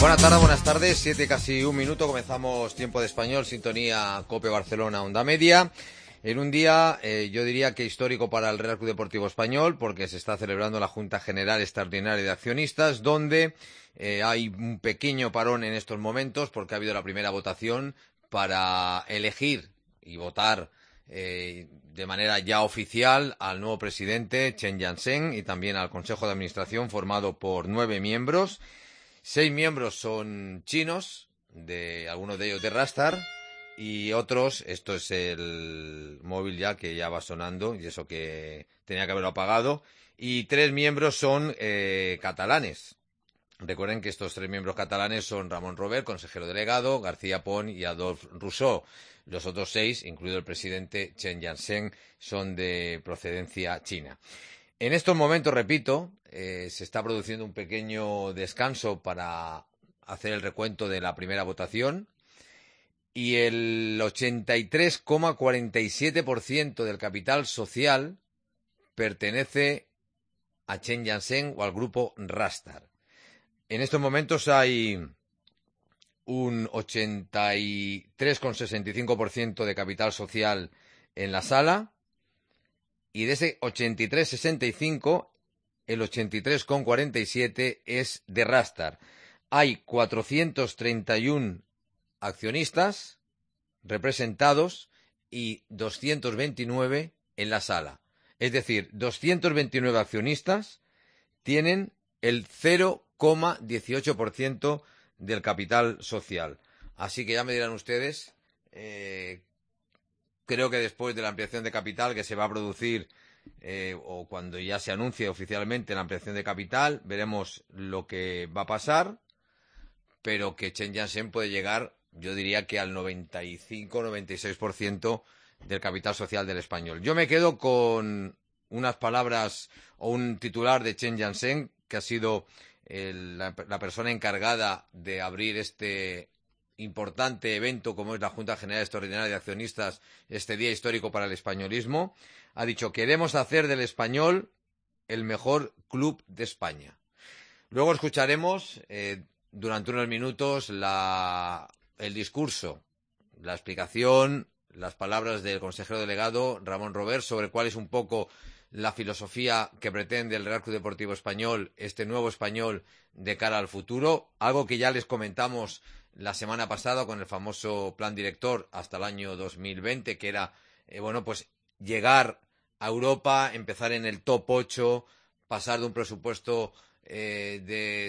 Buenas tardes, buenas tardes. 7 casi un minuto. Comenzamos Tiempo de Español, sintonía COPE Barcelona, Onda Media. En un día, yo diría que histórico para el Real Club Deportivo Español, porque se está celebrando la Junta General Extraordinaria de Accionistas, donde hay un pequeño parón en estos momentos, porque ha habido la primera votación para elegir y votar de manera ya oficial al nuevo presidente, Chen Jiansheng, y también al Consejo de Administración, formado por 9 miembros. 6 miembros son chinos, algunos de ellos de Rastar, y otros, esto es el móvil ya que ya va sonando, y eso que tenía que haberlo apagado, y 3 miembros son catalanes. Recuerden que estos 3 miembros catalanes son Ramon Robert, consejero delegado, García Pons y Adolphe Rousseau. Los otros 6, incluido el presidente Chen Jiansheng, son de procedencia china. En estos momentos, repito, se está produciendo un pequeño descanso para hacer el recuento de la primera votación y el 83,47% del capital social pertenece a Chen Jiansheng o al grupo Rastar. En estos momentos hay un 83,65% de capital social en la sala y de ese 83,65%, el 83,47% es de Rastar. Hay 431 accionistas representados y 229 en la sala. Es decir, 229 accionistas tienen el 0,18% del capital social. Así que ya me dirán ustedes, creo que después de la ampliación de capital que se va a producir o cuando ya se anuncie oficialmente la ampliación de capital, veremos lo que va a pasar, pero que Chen Jiansheng puede llegar, yo diría que al 95-96% del capital social del Español. Yo me quedo con unas palabras o un titular de Chen Jiansheng, que ha sido la persona encargada de abrir este importante evento como es la Junta General Extraordinaria de Accionistas, este día histórico para el españolismo. Ha dicho: queremos hacer del Español el mejor club de España. Luego escucharemos durante unos minutos el discurso, la explicación, las palabras del consejero delegado Ramon Robert sobre cuál es un poco la filosofía que pretende el Real Club Deportivo Español, este nuevo Español de cara al futuro, algo que ya les comentamos la semana pasada con el famoso plan director hasta el año 2020, que era pues llegar a Europa, empezar en el top 8, pasar de un presupuesto de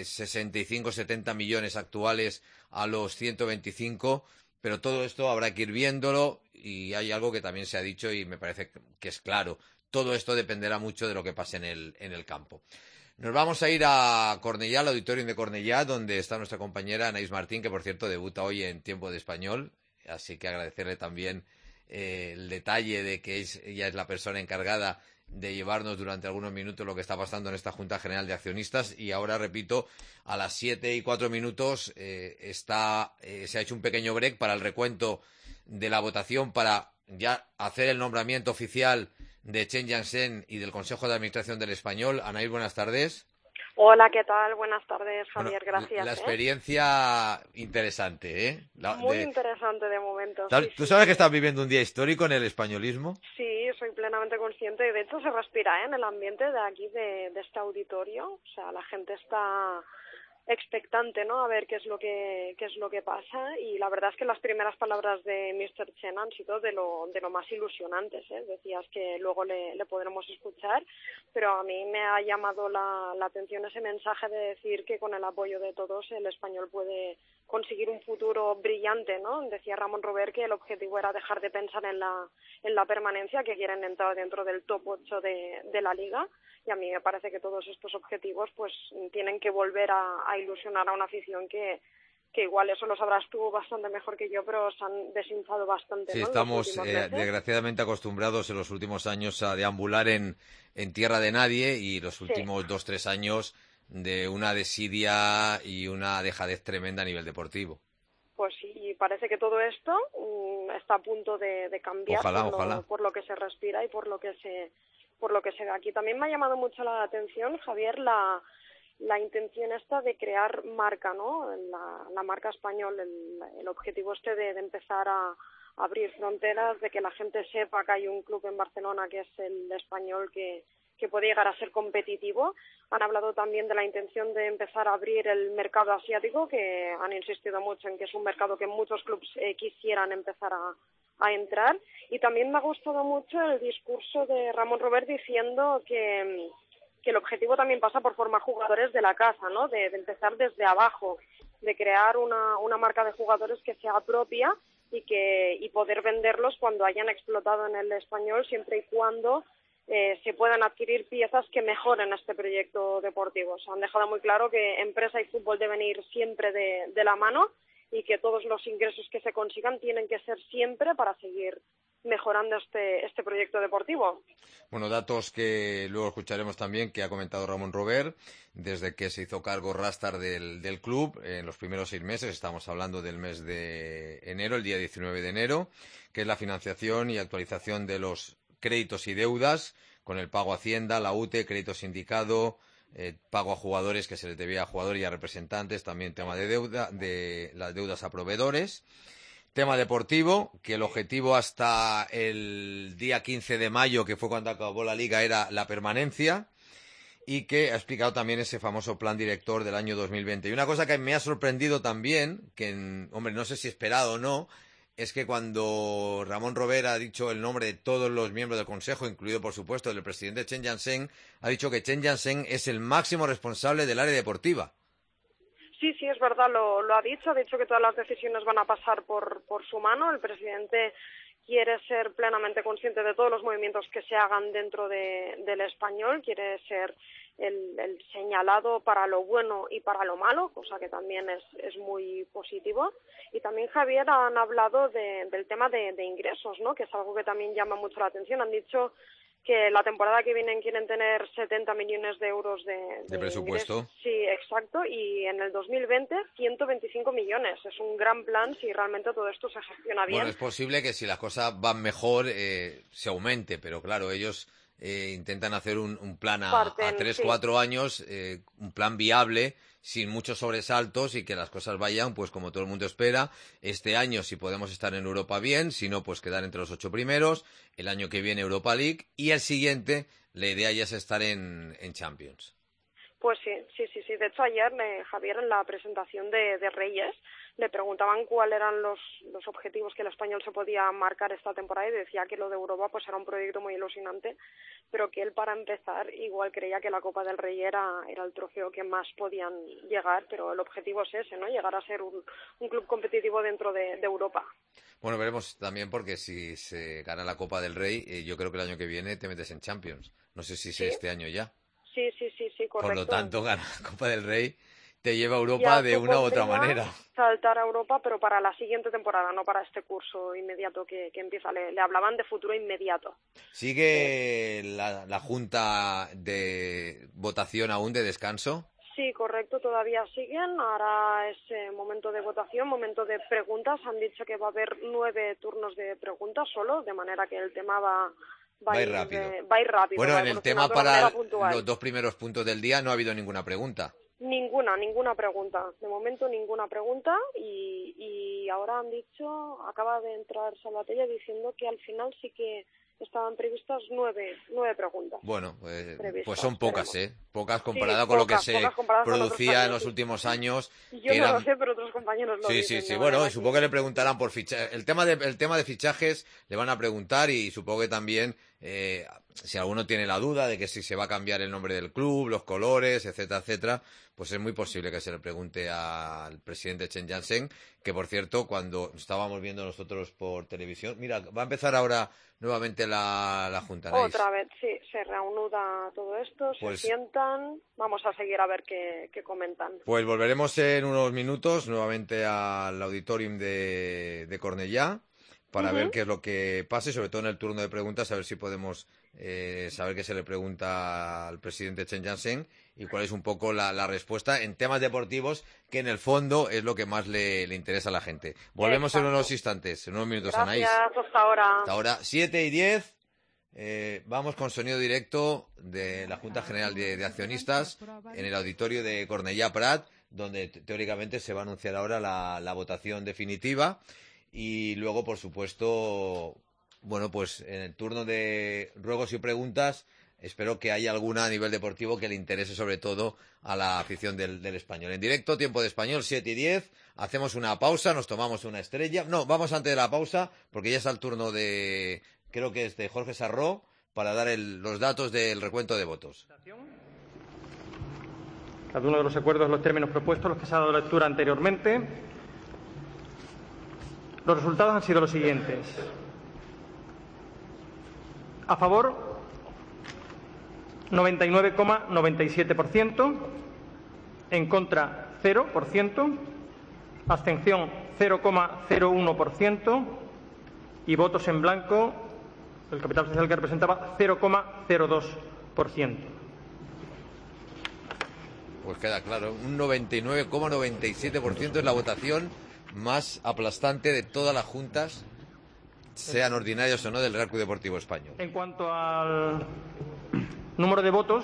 65-70 millones actuales a los 125, pero todo esto habrá que ir viéndolo, y hay algo que también se ha dicho y me parece que es claro: todo esto dependerá mucho de lo que pase en el campo. Nos vamos a ir a Cornellá, al Auditorium de Cornellá, donde está nuestra compañera Anaís Martín, que por cierto debuta hoy en Tiempo de Español, así que agradecerle también el detalle de que ella es la persona encargada de llevarnos durante algunos minutos lo que está pasando en esta Junta General de Accionistas. Y ahora, repito, a las 7:04 se ha hecho un pequeño break para el recuento de la votación, para ya hacer el nombramiento oficial de Chen Jiansheng y del Consejo de Administración del Español. Anaís, buenas tardes. Hola, ¿qué tal? Buenas tardes, Bueno, Javier, gracias. la experiencia interesante, ¿eh? Muy interesante de momento. ¿Tú sabes que estás viviendo un día histórico en el españolismo? Sí, soy plenamente consciente. De hecho, se respira en el ambiente de aquí, de este auditorio. O sea, la gente está expectante, ¿no? A ver qué es lo que pasa, y la verdad es que las primeras palabras de Mr. Chen han sido de lo más ilusionantes, ¿eh? Decías que luego le podremos escuchar, pero a mí me ha llamado la atención ese mensaje de decir que con el apoyo de todos el español puede conseguir un futuro brillante, ¿no? Decía Ramon Robert que el objetivo era dejar de pensar en la permanencia, que quieren entrar dentro del top 8 de la liga. Y a mí me parece que todos estos objetivos pues tienen que volver a ilusionar a una afición que igual eso lo sabrás tú bastante mejor que yo, pero se han desinflado bastante, Sí, ¿no? estamos desgraciadamente acostumbrados en los últimos años a deambular en tierra de nadie, y los últimos 2-3 años de una desidia y una dejadez tremenda a nivel deportivo. Pues sí, y parece que todo esto está a punto de cambiar. Ojalá. Por lo que se respira y por lo que se ve aquí. También me ha llamado mucho la atención, Javier, la intención esta de crear marca, ¿no? La marca español, el objetivo de empezar a abrir fronteras, de que la gente sepa que hay un club en Barcelona que es el Español que puede llegar a ser competitivo. Han hablado también de la intención de empezar a abrir el mercado asiático, que han insistido mucho en que es un mercado que muchos clubes quisieran empezar a entrar. Y también me ha gustado mucho el discurso de Ramón Robert diciendo que el objetivo también pasa por formar jugadores de la casa, ¿no? De empezar desde abajo, de crear una marca de jugadores que sea propia y poder venderlos cuando hayan explotado en el Español, siempre y cuando se puedan adquirir piezas que mejoren este proyecto deportivo. O sea, han dejado muy claro que empresa y fútbol deben ir siempre de la mano y que todos los ingresos que se consigan tienen que ser siempre para seguir mejorando este proyecto deportivo. Bueno, datos que luego escucharemos también, que ha comentado Ramón Robert, desde que se hizo cargo Rastar del club, en los primeros 6 meses, estamos hablando del mes de enero, el día 19 de enero, que es la financiación y actualización de los créditos y deudas, con el pago a Hacienda, la UTE, crédito sindicado, pago a jugadores que se les debía a jugadores y a representantes, también tema de deuda, de las deudas a proveedores. Tema deportivo, que el objetivo hasta el día 15 de mayo, que fue cuando acabó la liga, era la permanencia, y que ha explicado también ese famoso plan director del año 2020. Y una cosa que me ha sorprendido también, que, hombre, no sé si esperado o no, es que cuando Ramón Robert ha dicho el nombre de todos los miembros del Consejo, incluido, por supuesto, el presidente Chen Jiansheng, ha dicho que Chen Jiansheng es el máximo responsable del área deportiva. Sí, es verdad, lo ha dicho que todas las decisiones van a pasar por su mano. El presidente quiere ser plenamente consciente de todos los movimientos que se hagan dentro del Español, quiere ser el señalado para lo bueno y para lo malo, cosa que también es muy positivo. Y también, Javier, han hablado del tema de ingresos, ¿no? Que es algo que también llama mucho la atención. Han dicho que la temporada que viene quieren tener 70 millones de euros de presupuesto. Ingresos. Sí, exacto, y en el 2020 125 millones. Es un gran plan si realmente todo esto se gestiona bien. Bueno, es posible que si las cosas van mejor se aumente, pero claro, ellos intentan hacer un plan a 3-4 años, un plan viable, sin muchos sobresaltos y que las cosas vayan pues como todo el mundo espera. Este año, si podemos estar en Europa, bien, si no, pues quedar entre los 8 primeros. El año que viene Europa League y el siguiente la idea ya es estar en Champions. Pues sí. De hecho, ayer, Javier, en la presentación de Reyes, le preguntaban cuáles eran los objetivos que el Español se podía marcar esta temporada y decía que lo de Europa pues era un proyecto muy ilusionante, pero que él, para empezar, igual creía que la Copa del Rey era el trofeo que más podían llegar, pero el objetivo es ese, ¿no? Llegar a ser un club competitivo dentro de Europa. Bueno, veremos también, porque si se gana la Copa del Rey, yo creo que el año que viene te metes en Champions. No sé si es este año ya. Sí, correcto. Por lo tanto, ganar la Copa del Rey te lleva a Europa de una u otra manera. Saltar a Europa, pero para la siguiente temporada, no para este curso inmediato que empieza. Le hablaban de futuro inmediato. ¿Sigue la junta de votación aún de descanso? Sí, correcto, todavía siguen. Ahora es momento de votación, momento de preguntas. Han dicho que va a haber 9 turnos de preguntas solo, de manera que el tema va a ir rápido. Bueno, en el tema para los 2 primeros puntos del día no ha habido ninguna pregunta. Ninguna pregunta. De momento ninguna pregunta y ahora han dicho, acaba de entrar Salvatella diciendo que al final sí que estaban previstas 9 preguntas. Bueno, pues son pocas, pocas comparada con lo que se producía en los últimos años. Yo no lo sé, pero otros compañeros lo dicen. Sí. Bueno, supongo que le preguntarán por fichajes. El tema de fichajes le van a preguntar y supongo que también si alguno tiene la duda de que si se va a cambiar el nombre del club, los colores, etcétera, pues es muy posible que se le pregunte al presidente Chen Jiansheng, que por cierto, cuando estábamos viendo nosotros por televisión, mira, va a empezar ahora nuevamente la Junta. Otra vez, sí, se reanuda todo esto, se sientan, vamos a seguir a ver qué comentan. Pues volveremos en unos minutos nuevamente al auditorium de Cornellá para ver qué es lo que pase, sobre todo en el turno de preguntas, a ver si podemos saber qué se le pregunta al presidente Chen Jiansheng y cuál es un poco la respuesta en temas deportivos, que en el fondo es lo que más le interesa a la gente. Volvemos en unos instantes, en unos minutos, Gracias, Anaís. Hasta ahora. Hasta ahora, 7:10. Vamos con sonido directo de la Junta General de Accionistas en el auditorio de Cornellà Prat, donde teóricamente se va a anunciar ahora la votación definitiva. Y luego, por supuesto, bueno, pues en el turno de ruegos y preguntas, espero que haya alguna a nivel deportivo que le interese sobre todo a la afición del Español. En directo, tiempo de Español, 7:10. Hacemos una pausa, nos tomamos una estrella. No, vamos antes de la pausa, porque ya está el turno de, creo que es de Jorge Sarró, para dar los datos del recuento de votos. Cada uno de los acuerdos, los términos propuestos, los que se ha dado lectura anteriormente. Los resultados han sido los siguientes. A favor, 99,97%. En contra, 0%. Abstención, 0,01%. Y votos en blanco, el capital social que representaba, 0,02%. Pues queda claro, un 99,97% es la votación más aplastante de todas las juntas, sean ordinarias o no, del Real Club Deportivo Español. En cuanto al número de votos,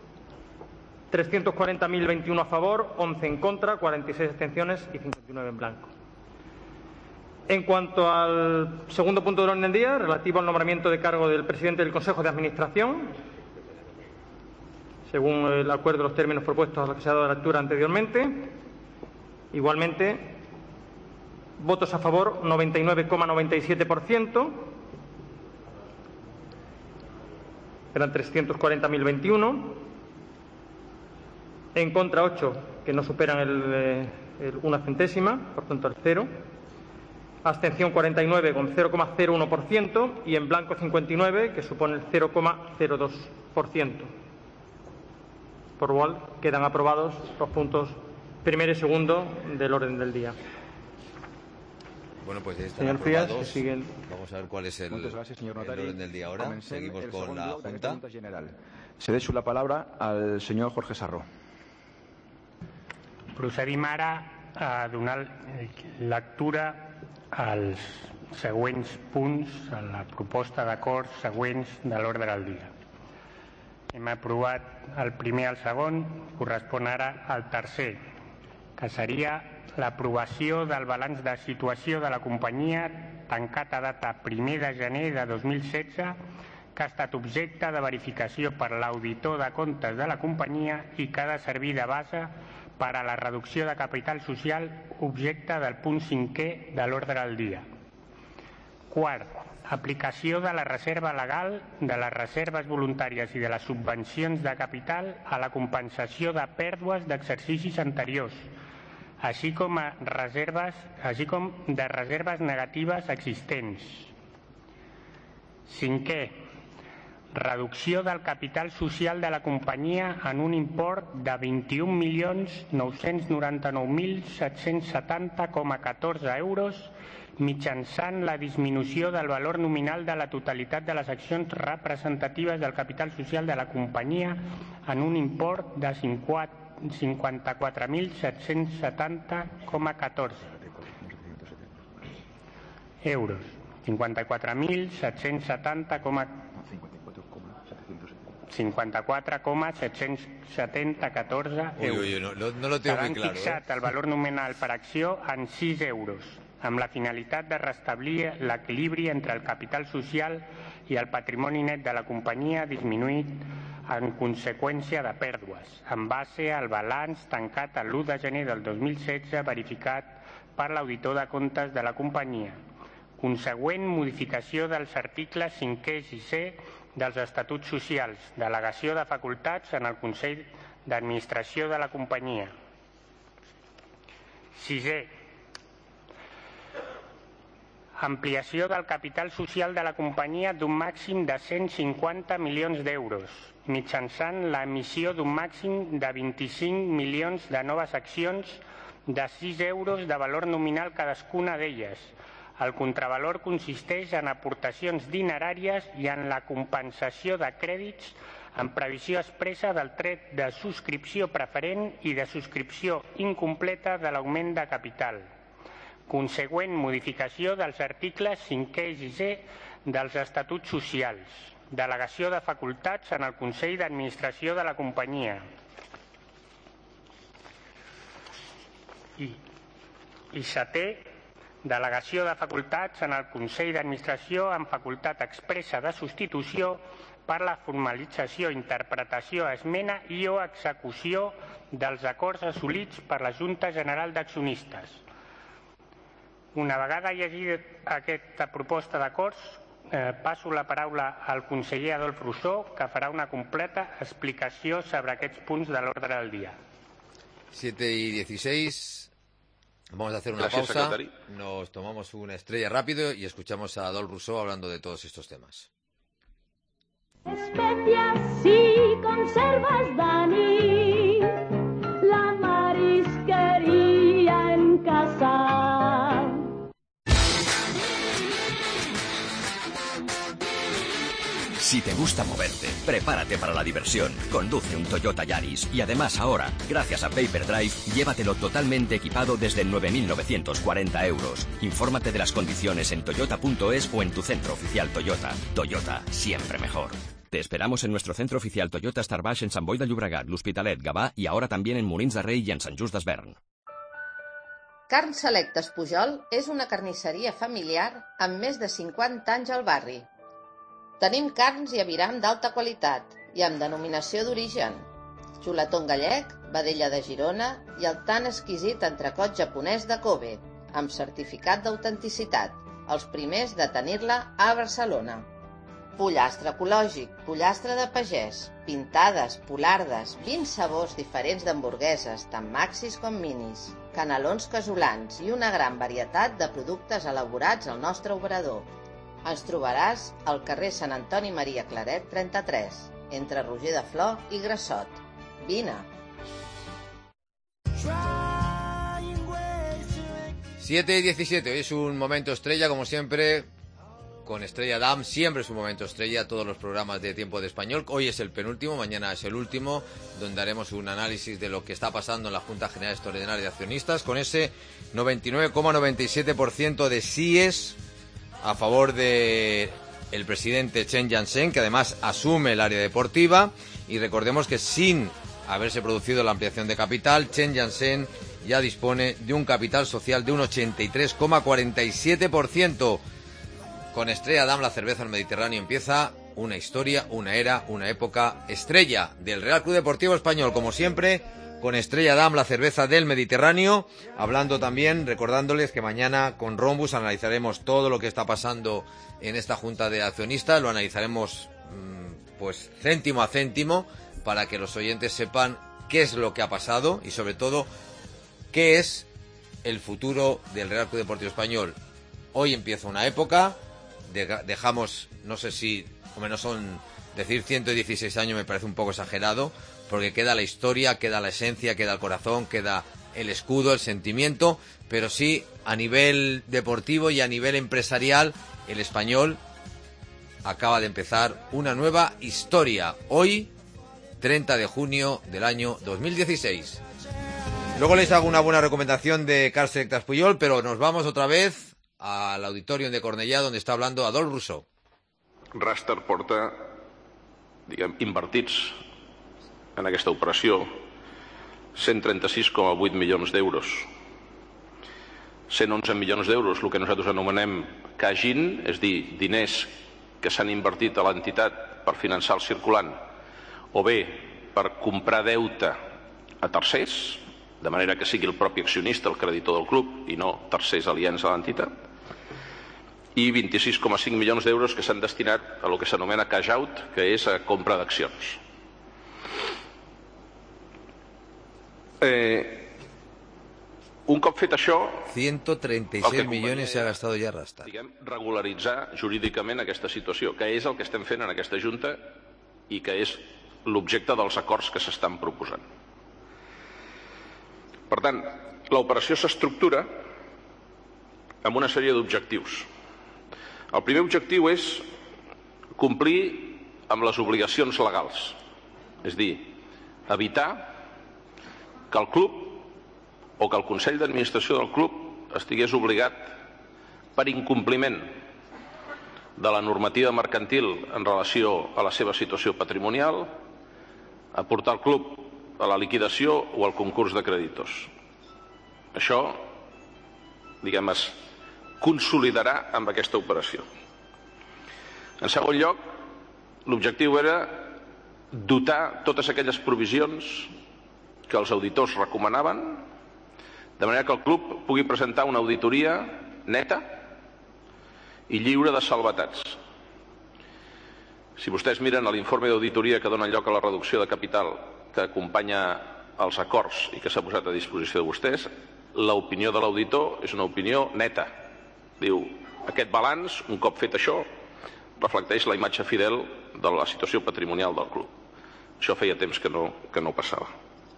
340.021 a favor, 11 en contra, 46 abstenciones y 59 en blanco. En cuanto al segundo punto del orden del día, relativo al nombramiento de cargo del presidente del Consejo de Administración, según el acuerdo de los términos propuestos a los que se ha dado lectura anteriormente, igualmente, votos a favor 99,97%, eran 340.021, en contra 8, que no superan una centésima, por tanto el 0, abstención 49 con 0,01% y en blanco 59, que supone el 0,02%. Por lo cual quedan aprobados los puntos primero y segundo del orden del día. Bueno, pues están señor aprobados. Frías, vamos a ver cuál es el orden del día ahora. Seguimos con la Junta. Se deixo la palabra al senyor Jorge Sarró. Procedim ara a donar lectura als següents punts, a la proposta d'acord següents de l'ordre del dia. Hem aprovat el primer i el segon, correspon ara al tercer, que seria l'aprovació del balanç de situació de la companyia tancat a data 1 de gener de 2016, que ha estat objecte de verificació per l'auditor de comptes de la companyia i que ha de servir de base per a la reducció de capital social objecte del punt 5è de l'ordre del dia. Quart, aplicació de la reserva legal, de les reserves voluntàries i de les subvencions de capital a la compensació de pèrdues d'exercicis anteriors, així com de reserves negatives existents. Cinquè, reducció del capital social de la companyia en un import de 21.999.770,14 euros mitjançant la disminució del valor nominal de la totalitat de les accions representatives del capital social de la companyia en un import de 54.770,14 euros. 54,770,14 euros. No lo tengo S'ha muy claro. fixat el valor nominal per acció en 6 euros, amb la finalitat de restablir l'equilibri entre el capital social i el patrimoni net de la companyia disminuït en conseqüència de pèrdues, en base al balanç tancat l'1 de gener del 2016 verificat per l'auditor de comptes de la companyia. Consegüent modificació dels articles 5è i 6è dels estatuts socials, delegació de facultats en el Consell d'Administració de la companyia. Sisè, ampliació del capital social de la companyia d'un màxim de 150 milions d'euros, mitjançant l'emissió d'un màxim de 25 milions de noves accions de 6 euros de valor nominal cadascuna d'elles. El contravalor consisteix en aportacions dineràries i en la compensació de crèdits en previsió expressa del tret de subscripció preferent i de subscripció incompleta de l'augment de capital. Consegüent modificació dels articles 5è i 6è dels estatuts socials. delegació de facultats en el Consell d'Administració de la companyia. I setè, delegació de facultats en el Consell d'Administració amb facultat expressa de substitució per la formalització, interpretació, esmena i o execució dels acords assolits per la Junta General d'Accionistes. Una vegada llegit aquesta proposta d'acords, passo la paraula al conseller Adolf Rousseau, que farà una completa explicació sobre aquests punts de l'ordre del dia. 7:16. Vamos a hacer una pausa. Secretari. Nos tomamos una estrella rápido y escuchamos a Adolf Rousseau hablando de todos estos temas. Especias y conservas, Dani, la marisquería en casa. Si te gusta moverte, prepárate para la diversión. Conduce un Toyota Yaris y además ahora, gracias a Payperdrive, llévatelo totalmente equipado desde 9.940 euros. Infórmate de las condiciones en toyota.es o en tu centro oficial Toyota. Toyota, siempre mejor. Te esperamos en nuestro centro oficial Toyota Star Baix en Sant Boi de Llobregat, l'Hospitalet, Gavà y ahora también en Molins de Rei y en Sant Just d'Esvern. Carn Selectes Pujol és una carnisseria familiar amb més de 50 anys al barri. Tenim carns i aviram d'alta qualitat i amb denominació d'origen, xuletón gallec, vedella de Girona i el tan exquisit entrecot japonès de Kobe, amb certificat d'autenticitat, els primers de tenir-la a Barcelona. Pollastre ecològic, pollastre de pagès, pintades, polardes, 20 sabors diferents d'hamburgueses, tant maxis com minis, canelons casolans i una gran varietat de productes elaborats al nostre obrador. Ens trobaràs al carrer Sant Antoni Maria Claret 33, entre Roger de Flor i Grassot. Vine! 7:17. Hoy es un momento estrella, como siempre, con Estrella Damm. Siempre es un momento estrella, todos los programas de Tiempo de Español. Hoy es el penúltimo, mañana es el último, donde haremos un análisis de lo que está pasando en la Junta General Extraordinaria de Accionistas, con ese 99,97% de síes a favor de el presidente Chen Jiansheng, que además asume el área deportiva. Y recordemos que sin haberse producido la ampliación de capital, Chen Jiansheng ya dispone de un capital social de un 83,47%. Con Estrella Damm, la cerveza del Mediterráneo, empieza una historia, una era, una época. Estrella del Real Club Deportivo Español, como siempre, con Estrella Damm, la cerveza del Mediterráneo, hablando también, recordándoles que mañana con Rhombus analizaremos todo lo que está pasando en esta junta de accionistas, lo analizaremos pues céntimo a céntimo para que los oyentes sepan qué es lo que ha pasado y sobre todo qué es el futuro del Real Club Deportivo Español. Hoy empieza una época, dejamos, no sé si, como no son, decir 116 años me parece un poco exagerado, porque queda la historia, queda la esencia, queda el corazón, queda el escudo, el sentimiento, pero sí a nivel deportivo y a nivel empresarial, el Español acaba de empezar una nueva historia. Hoy, 30 de junio del año 2016. Luego les hago una buena recomendación de Carn Selectes Pujol, pero nos vamos otra vez al Auditorium de Cornellà, donde está hablando Adolf Rousseau. Raster porta, invertits en aquesta operació 136,8 milions d'euros. 111 milions d'euros, el que nosaltres anomenem CAGIN, és dir, diners que s'han invertit a l'entitat per finançar el circulant, o bé per comprar deute a tercers, de manera que sigui el propi accionista, el creditor del club, i no tercers aliens a l'entitat, i 26,5 milions d'euros que s'han destinat a el que s'anomena cash out, que és a compra d'accions. Un cop fet això, 136 millones se ha gastado ya Rasta. Regularitzar jurídicament aquesta situació, que és el que estem fent en aquesta Junta i que és l'objecte dels acords que s'estan proposant. Per tant, l'operació s'estructura amb una sèrie d'objectius. El primer objectiu és complir amb les obligacions legals, és dir, evitar que el club o que el Consell d'Administració del club estigués obligat per incompliment de la normativa mercantil en relació a la seva situació patrimonial, a portar el club a la liquidació o al concurs de creditors. Això, diguem, es consolidarà amb aquesta operació. En segon lloc, l'objectiu era dotar totes aquelles provisions que els auditors recomanaven, de manera que el club pugui presentar una auditoria neta i lliure de salvetats. Si vostès miren l'informe d'auditoria que dona lloc a la reducció de capital que acompanya els acords i que s'ha posat a disposició de vostès, l'opinió de l'auditor és una opinió neta. Diu, aquest balanç, un cop fet això, reflecteix la imatge fidel de la situació patrimonial del club. Això feia temps que no passava.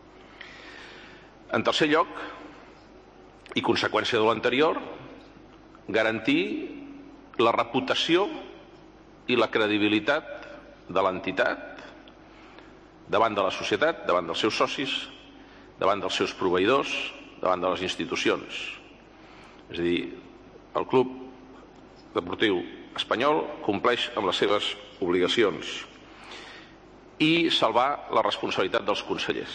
En tercer lloc, i conseqüència de l'anterior, garantir la reputació i la credibilitat de l'entitat davant de la societat, davant dels seus socis, davant dels seus proveïdors, davant de les institucions. És a dir, el club deportiu espanyol compleix amb les seves obligacions i salvar la responsabilitat dels consellers.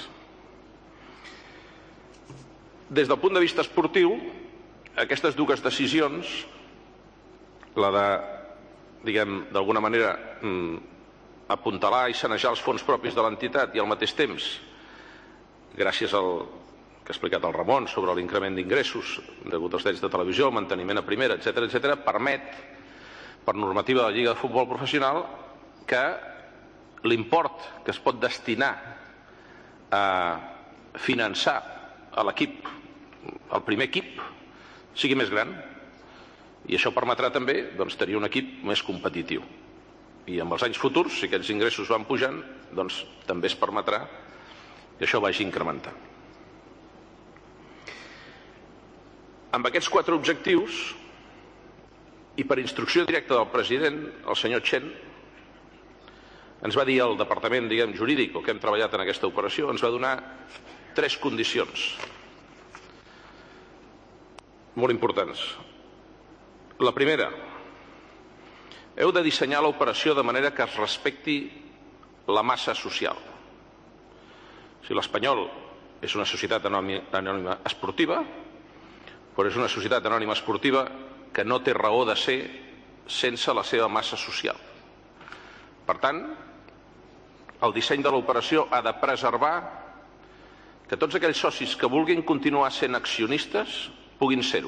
Des del punt de vista esportiu, aquestes dues decisions, la de, diguem, d'alguna manera apuntalar i sanejar els fons propis de l'entitat i al mateix temps, gràcies al que ha explicat el Ramon sobre l'increment d'ingressos degut als drets de televisió, el manteniment a primera, etc., permet, per normativa de la Lliga de Futbol Professional, que l'import que es pot destinar a finançar a l'equip, al primer equip, sigui més gran, i això permetrà també tenir un equip més competitiu. I amb els anys futurs, si aquests ingressos van pujant, també es permetrà que això vagi incrementant. Amb aquests 4 objectius, i per instrucció directa del president, el senyor Chen, ens va dir el departament, jurídic, o que hem treballat en aquesta operació, ens va donar 3 condicions molt importants. La primera, heu de dissenyar l'operació de manera que es respecti la massa social. Si l'Espanyol és una societat anònima esportiva, però és una societat anònima esportiva que no té raó de ser sense la seva massa social. Per tant, el disseny de l'operació ha de preservar que tots aquells socis que vulguin continuar sent accionistes puguin ser-ho.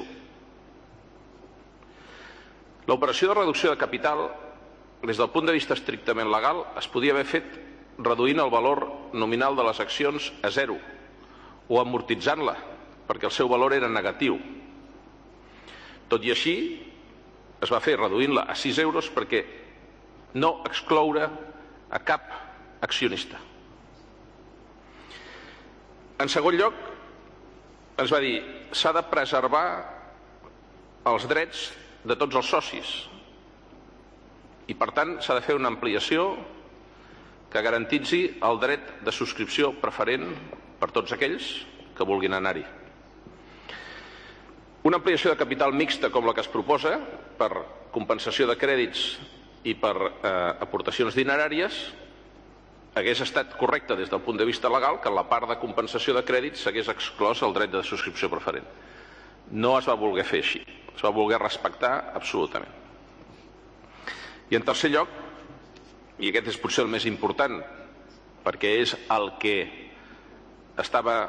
L'operació de reducció de capital, des del punt de vista estrictament legal, es podia haver fet reduint el valor nominal de les accions a 0 o amortitzant-la, perquè el seu valor era negatiu. Tot i així, es va fer reduint-la a 6 euros perquè no excloure a cap accionista. En segon lloc, ens va dir, s'ha de preservar els drets de tots els socis i, per tant, s'ha de fer una ampliació que garantitzi el dret de subscripció preferent per tots aquells que vulguin anar-hi. Una ampliació de capital mixta com la que es proposa per compensació de crèdits i per aportacions dineràries hagués estat correcte des del punt de vista legal que en la part de compensació de crèdits s'hagués exclòs el dret de subscripció preferent. No es va voler fer així, es va voler respectar absolutament. I en tercer lloc, i aquest és potser el més important, perquè és el que estava,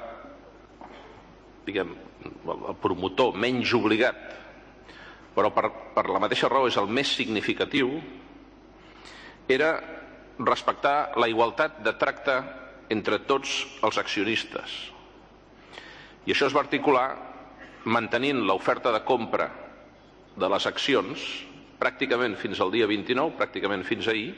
el promotor menys obligat, però per la mateixa raó és el més significatiu, era respectar la igualtat de tracte entre tots els accionistes. I això es va articular mantenint l'oferta de compra de les accions pràcticament fins al dia 29, pràcticament fins ahir,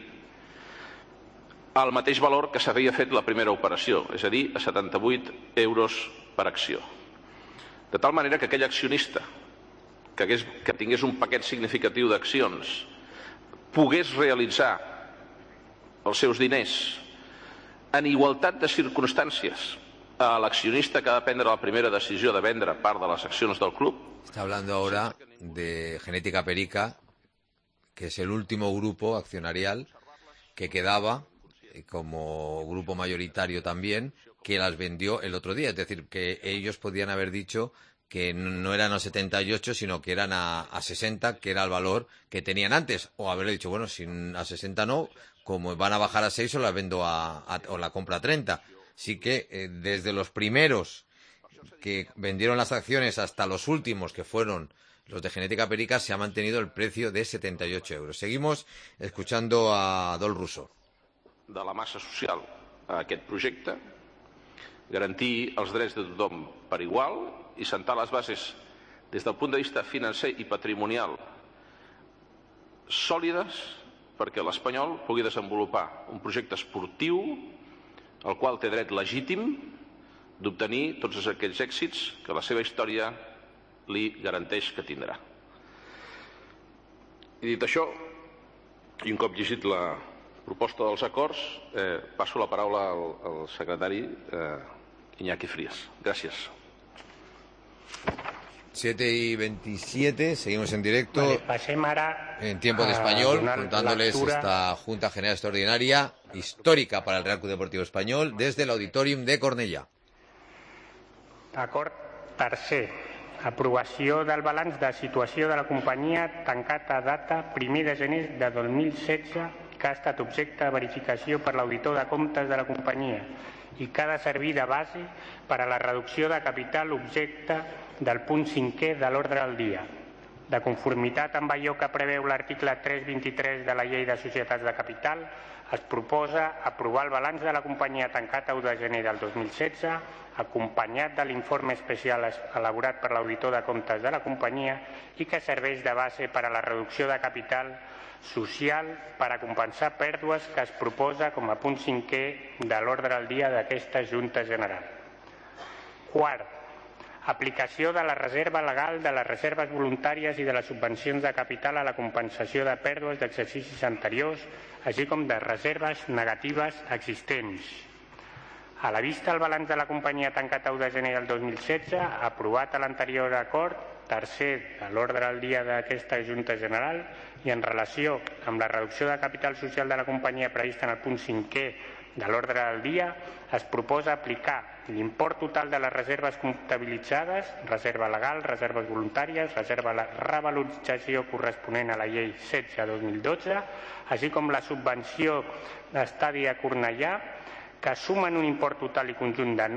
al mateix valor que s'havia fet la primera operació, és a dir, a 78 euros per acció. De tal manera que aquell accionista que tingués un paquet significatiu d'accions pogués realitzar els seus diners en igualtat de circunstàncies a l'accionista que ha de prendre la primera decisió de vendre part de les accions del club. Está hablando ahora de Genética Perica, que es el último grupo accionarial que quedaba como grupo mayoritario también, que las vendió el otro día. Es decir, que ellos podían haber dicho que no eran a 78, sino que eran a 60, que era el valor que tenían antes. O haberle dicho, bueno, si a 60 no, como van a bajar a 6, o las vendo o la compra a 30. Así que desde los primeros que vendieron las acciones hasta los últimos, que fueron los de Genética Perica, se ha mantenido el precio de 78 euros. Seguimos escuchando a Adol Russo. De la massa social a aquest projecte, garantir els drets de tothom per igual i sentar les bases des del punt de vista financer i patrimonial sòlides perquè l'Espanyol pugui desenvolupar un projecte esportiu al qual té dret legítim d'obtenir tots aquells èxits que la seva història li garanteix que tindrà. I dit això, i un cop llegit la proposta dels acords, passo la paraula al secretari Iñaki Frías. Gràcies. 7:27, seguimos en directo. Vale, pasem ara en tiempo de español, contándoles esta Junta General Extraordinaria histórica para el Real Club Deportivo Español desde el Auditorium de Cornellà. Acord tercer. Aprovació del balanç de situació de la companyia tancat a data 1 de gener de 2016, que ha estat objecte de verificació per l'auditor de comptes de la companyia i que ha de servir de base per a la reducció de capital objecte del punt 5è de l'ordre del dia. De conformitat amb allò que preveu l'article 323 de la Llei de Societats de Capital, es proposa aprovar el balanç de la companyia tancat a 1 de gener del 2016, acompanyat de l'informe especial elaborat per l'auditor de comptes de la companyia i que serveix de base per a la reducció de capital social per a compensar pèrdues que es proposa com a punt 5è de l'ordre del dia d'aquesta Junta General. Quart, aplicació de la reserva legal de les reserves voluntàries i de les subvencions de capital a la compensació de pèrdues d'exercicis anteriors, així com de reserves negatives existents. A la vista del balanç de la companyia tancat a 1 de gener del 2016, aprovat a l'anterior acord, tercer de l'ordre del dia d'aquesta Junta General, i en relació amb la reducció de capital social de la companyia prevista en el punt 5è de l'ordre del dia, es proposa aplicar l'import total de les reserves comptabilitzades, reserva legal, reserves voluntàries, reserva la revalorització corresponent a la llei 16/2012, així com la subvenció d'estadi a Cornellà, que sumen un import total i conjunt de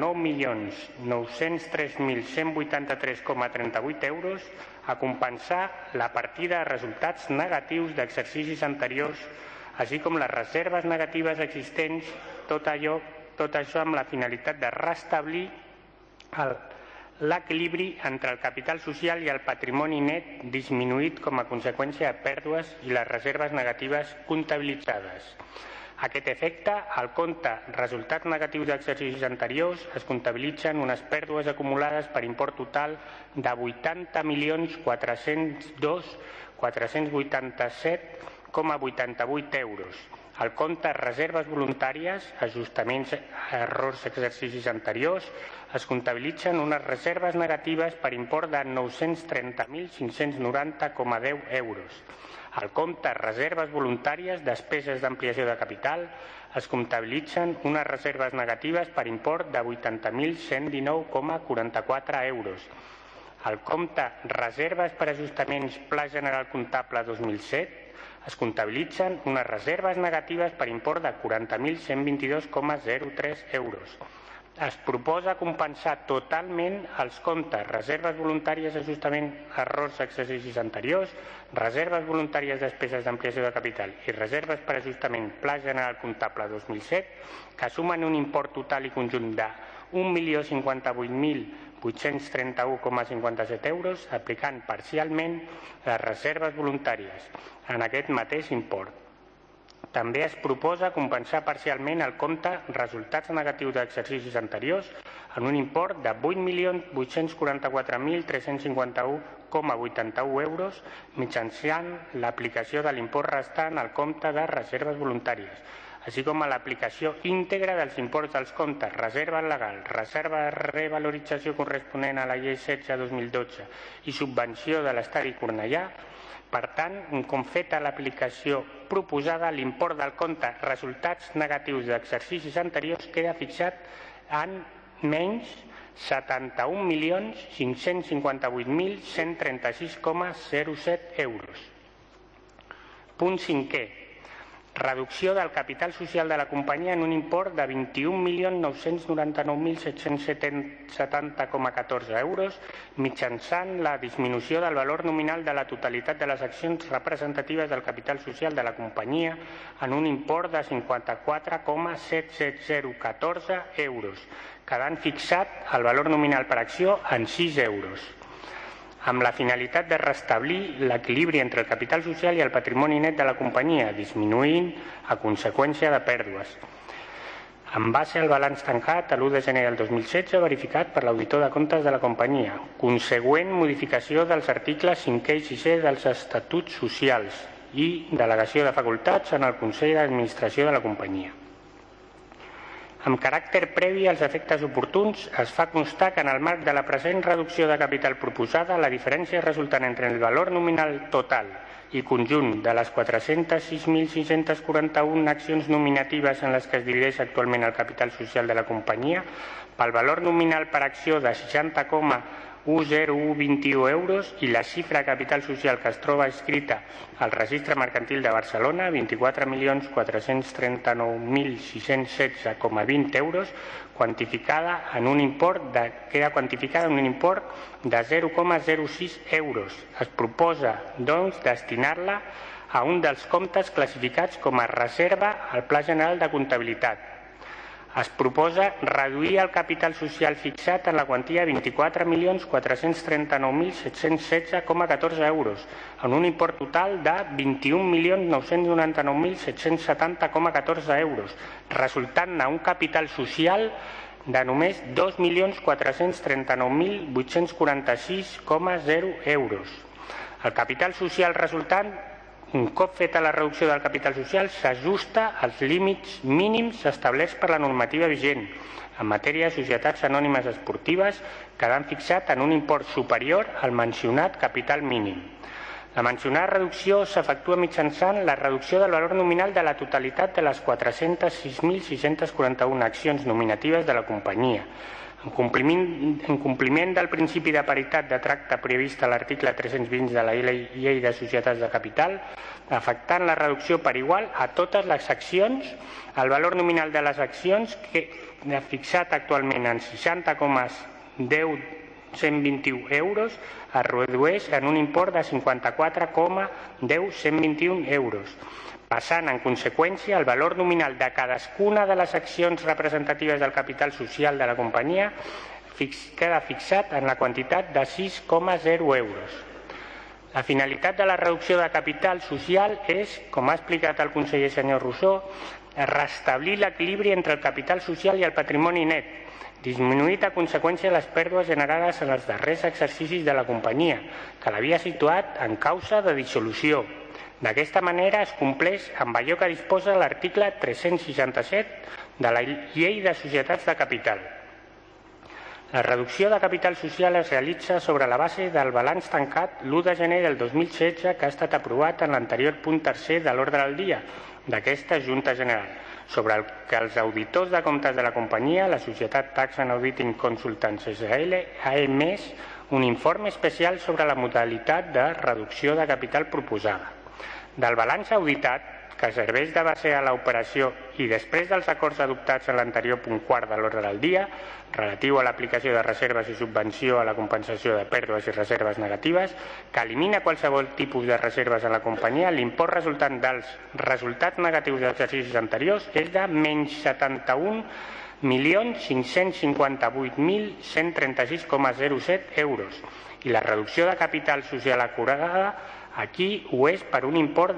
9.903.183,38 euros a compensar la partida de resultats negatius d'exercicis anteriors, així com les reserves negatives existents, tot això amb la finalitat de restablir l'equilibri entre el capital social i el patrimoni net disminuït com a conseqüència de pèrdues i les reserves negatives comptabilitzades. A aquest efecte, al compte resultats negatius d'exercicis anteriors es comptabilitzen unes pèrdues acumulades per import total de 80.402.487,88 euros. Al compte reserves voluntàries, ajustaments a errors exercicis anteriors, es comptabilitzen unes reserves negatives per import de 930.590,10 euros. Al compte reserves voluntàries, despeses d'ampliació de capital, es comptabilitzen unes reserves negatives per import de 80.119,44 euros. Al compte reserves per ajustaments Pla General Comptable 2007, es comptabilitzen unes reserves negatives per import de 40.122,03 euros. Es proposa compensar totalment els comptes reserves voluntàries ajustament errors exercicis anteriors, reserves voluntàries despeses d'ampliació de capital i reserves per ajustament Pla General Comptable 2007, que sumen un import total i conjunt de 1.058.831,57 euros, aplicant parcialment les reserves voluntàries en aquest mateix import. També es proposa compensar parcialment el compte resultats negatius d'exercicis anteriors en un import de 8.844.351,81 euros mitjançant l'aplicació de l'import restant al compte de reserves voluntàries, així com a l'aplicació íntegra dels imports dels comptes reserva legal, reserva de revalorització corresponent a la llei 16/2012 i subvenció de l'estadi Cornellà Per tant, com feta l'aplicació proposada, l'import del compte resultats negatius d'exercicis anteriors queda fixat en menys 71.558.136,07 euros. Punt 5è. Reducció del capital social de la companyia en un import de 21.999.770,14 euros mitjançant la disminució del valor nominal de la totalitat de les accions representatives del capital social de la companyia en un import de 54,77014 euros, quedant fixat el valor nominal per acció en 6 euros, amb la finalitat de restablir l'equilibri entre el capital social i el patrimoni net de la companyia, disminuint a conseqüència de pèrdues. En base al balanç tancat a l'1 de gener del 2016 verificat per l'auditor de comptes de la companyia, consegüent modificació dels articles 5è i 6è dels estatuts socials i delegació de facultats en el Consell d'Administració de la companyia. Amb caràcter previ als efectes oportuns, es fa constar que en el marc de la present reducció de capital proposada, la diferència resultant entre el valor nominal total i conjunt de les 406.641 accions nominatives en les que es divideix actualment el capital social de la companyia, pel valor nominal per acció de 60,10121 euros i la xifra de capital social que es troba escrita al Registre Mercantil de Barcelona, 24.439.616,20 euros, queda quantificada en un import de 0,06 euros. Es proposa, doncs, destinar-la a un dels comptes classificats com a reserva al Pla General de Comptabilitat. Es proposa reduir el capital social fixat en la quantia de 24.439.716,14 euros, en un import total de 21.999.770,14 euros, resultant un capital social de només 2.439.846,0 euros. El capital social resultant, un cop feta la reducció del capital social, s'ajusta als límits mínims establerts per la normativa vigent en matèria de societats anònimes esportives, quedant fixat en un import superior al mencionat capital mínim. La mencionada reducció s'efectua mitjançant la reducció del valor nominal de la totalitat de les 406.641 accions nominatives de la companyia, en compliment del principi de paritat de tracte previst a l'article 320 de la Llei de Societats de Capital, afectant la reducció per igual a totes les accions. El valor nominal de les accions, que ha fixat actualment en 60,10121 euros, es redueix en un import de 54,10121 euros, passant en conseqüència el valor nominal de cadascuna de les accions representatives del capital social de la companyia queda fixat en la quantitat de 6,0 euros. La finalitat de la reducció de capital social és, com ha explicat el conseller senyor Rousseau, restablir l'equilibri entre el capital social i el patrimoni net, disminuït a conseqüència de les pèrdues generades en els darrers exercicis de la companyia, que l'havia situat en causa de dissolució. D'aquesta manera es compleix amb allò que disposa l'article 367 de la Llei de Societats de Capital. La reducció de capital social es realitza sobre la base del balanç tancat l'1 de gener del 2016 que ha estat aprovat en l'anterior punt tercer de l'ordre del dia d'aquesta Junta General, sobre el que els auditors de comptes de la companyia, la societat Tax and Auditing Consultants SL, ha emès un informe especial sobre la modalitat de reducció de capital proposada. Del balanç auditat, que serveix de base a l'operació i després dels acords adoptats en l'anterior punt quart de l'ordre del dia, relatiu a l'aplicació de reserves i subvenció a la compensació de pèrdues i reserves negatives, que elimina qualsevol tipus de reserves a la companyia, l'import resultant dels resultats negatius d'exercicis anteriors és de menys 71.558.136,07 euros i la reducció de capital social acordada aquí ho és per un import de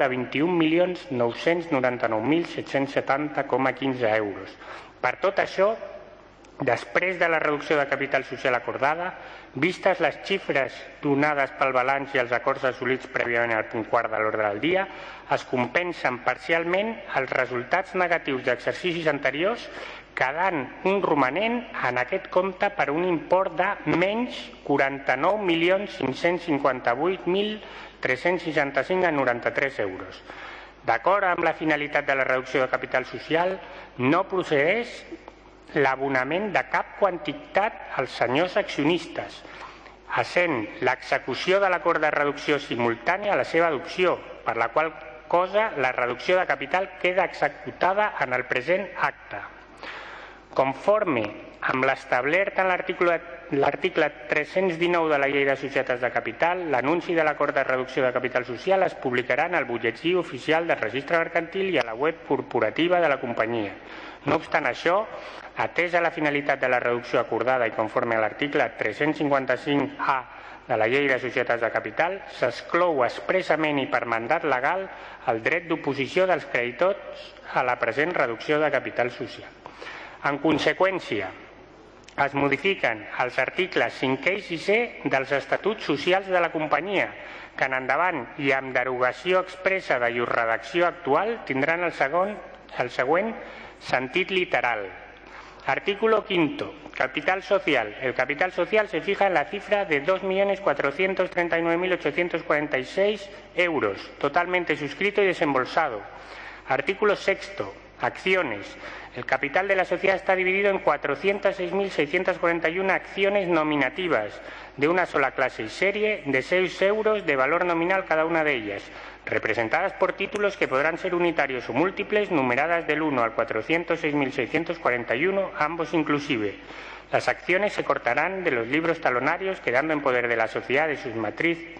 21.999.770,15 euros. Per tot això, després de la reducció de capital social acordada, vistes les xifres donades pel balanç i els acords assolits prèviament al punt quart de l'ordre del dia, es compensen parcialment els resultats negatius d'exercicis anteriors quedant un romanent en aquest compte per un import de menys 49.558.365,93 euros. D'acord amb la finalitat de la reducció de capital social, no procedeix l'abonament de cap quantitat als senyors accionistes, essent l'execució de l'acord de reducció simultània a la seva adopció, per la qual cosa la reducció de capital queda executada en el present acte. Conforme amb l'establert en l'article 319 de la Llei de Societats de Capital, l'anunci de l'acord de reducció de capital social es publicarà en el butlletí oficial del Registre Mercantil i a la web corporativa de la companyia. No obstant això, atesa la finalitat de la reducció acordada i conforme a l'article 355A de la Llei de Societats de Capital, s'exclou expressament i per mandat legal el dret d'oposició dels creditors a la present reducció de capital social. En conseqüència, es modifiquen els articles 5è i 6è dels Estatuts Socials de la companyia, que en endavant i amb derogació expressa de llur redacció actual tindran el següent sentit literal. Artículo 5. Capital social. El capital social se fija en la cifra de 2.439.846 euros, totalmente suscrito y desembolsado. Artículo 6. Acciones. El capital de la sociedad está dividido en 406.641 acciones nominativas de una sola clase y serie de 6 euros de valor nominal cada una de ellas, representadas por títulos que podrán ser unitarios o múltiples, numeradas del 1 al 406.641, ambos inclusive. Las acciones se cortarán de los libros talonarios, quedando en poder de la sociedad sus matrices,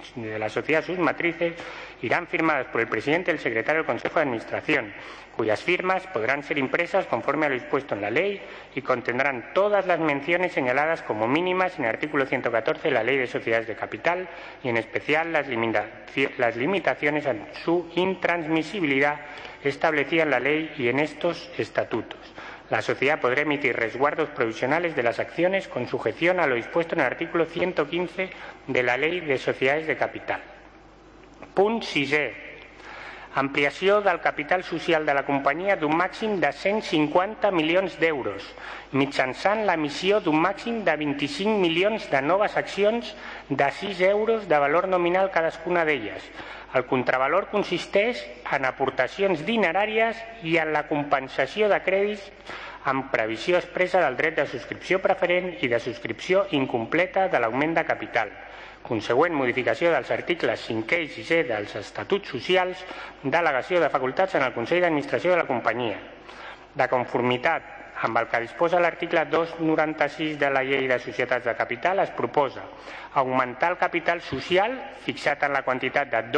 irán firmadas por el presidente y el secretario del Consejo de Administración, cuyas firmas podrán ser impresas conforme a lo dispuesto en la ley y contendrán todas las menciones señaladas como mínimas en el artículo 114 de la Ley de Sociedades de Capital y en especial las limitaciones a su intransmisibilidad establecida en la ley y en estos estatutos. La sociedad podrá emitir resguardos provisionales de las acciones con sujeción a lo dispuesto en el artículo 115 de la Ley de Sociedades de Capital. Punt 6è. Ampliació del capital social de la companyia d'un màxim de 150 milions d'euros, mitjançant l'emissió d'un màxim de 25 milions de noves accions de 6 euros de valor nominal cadascuna d'elles. El contravalor consisteix en aportacions dineràries i en la compensació de crèdits amb previsió expressa del dret de subscripció preferent i de subscripció incompleta de l'augment de capital. Consegüent modificació dels articles 5è i 6è dels Estatuts Socials, delegació de facultats en el Consell d'Administració de la companyia. De conformitat amb el que disposa l'article 296 de la Llei de Societats de Capital, es proposa augmentar el capital social fixat en la quantitat de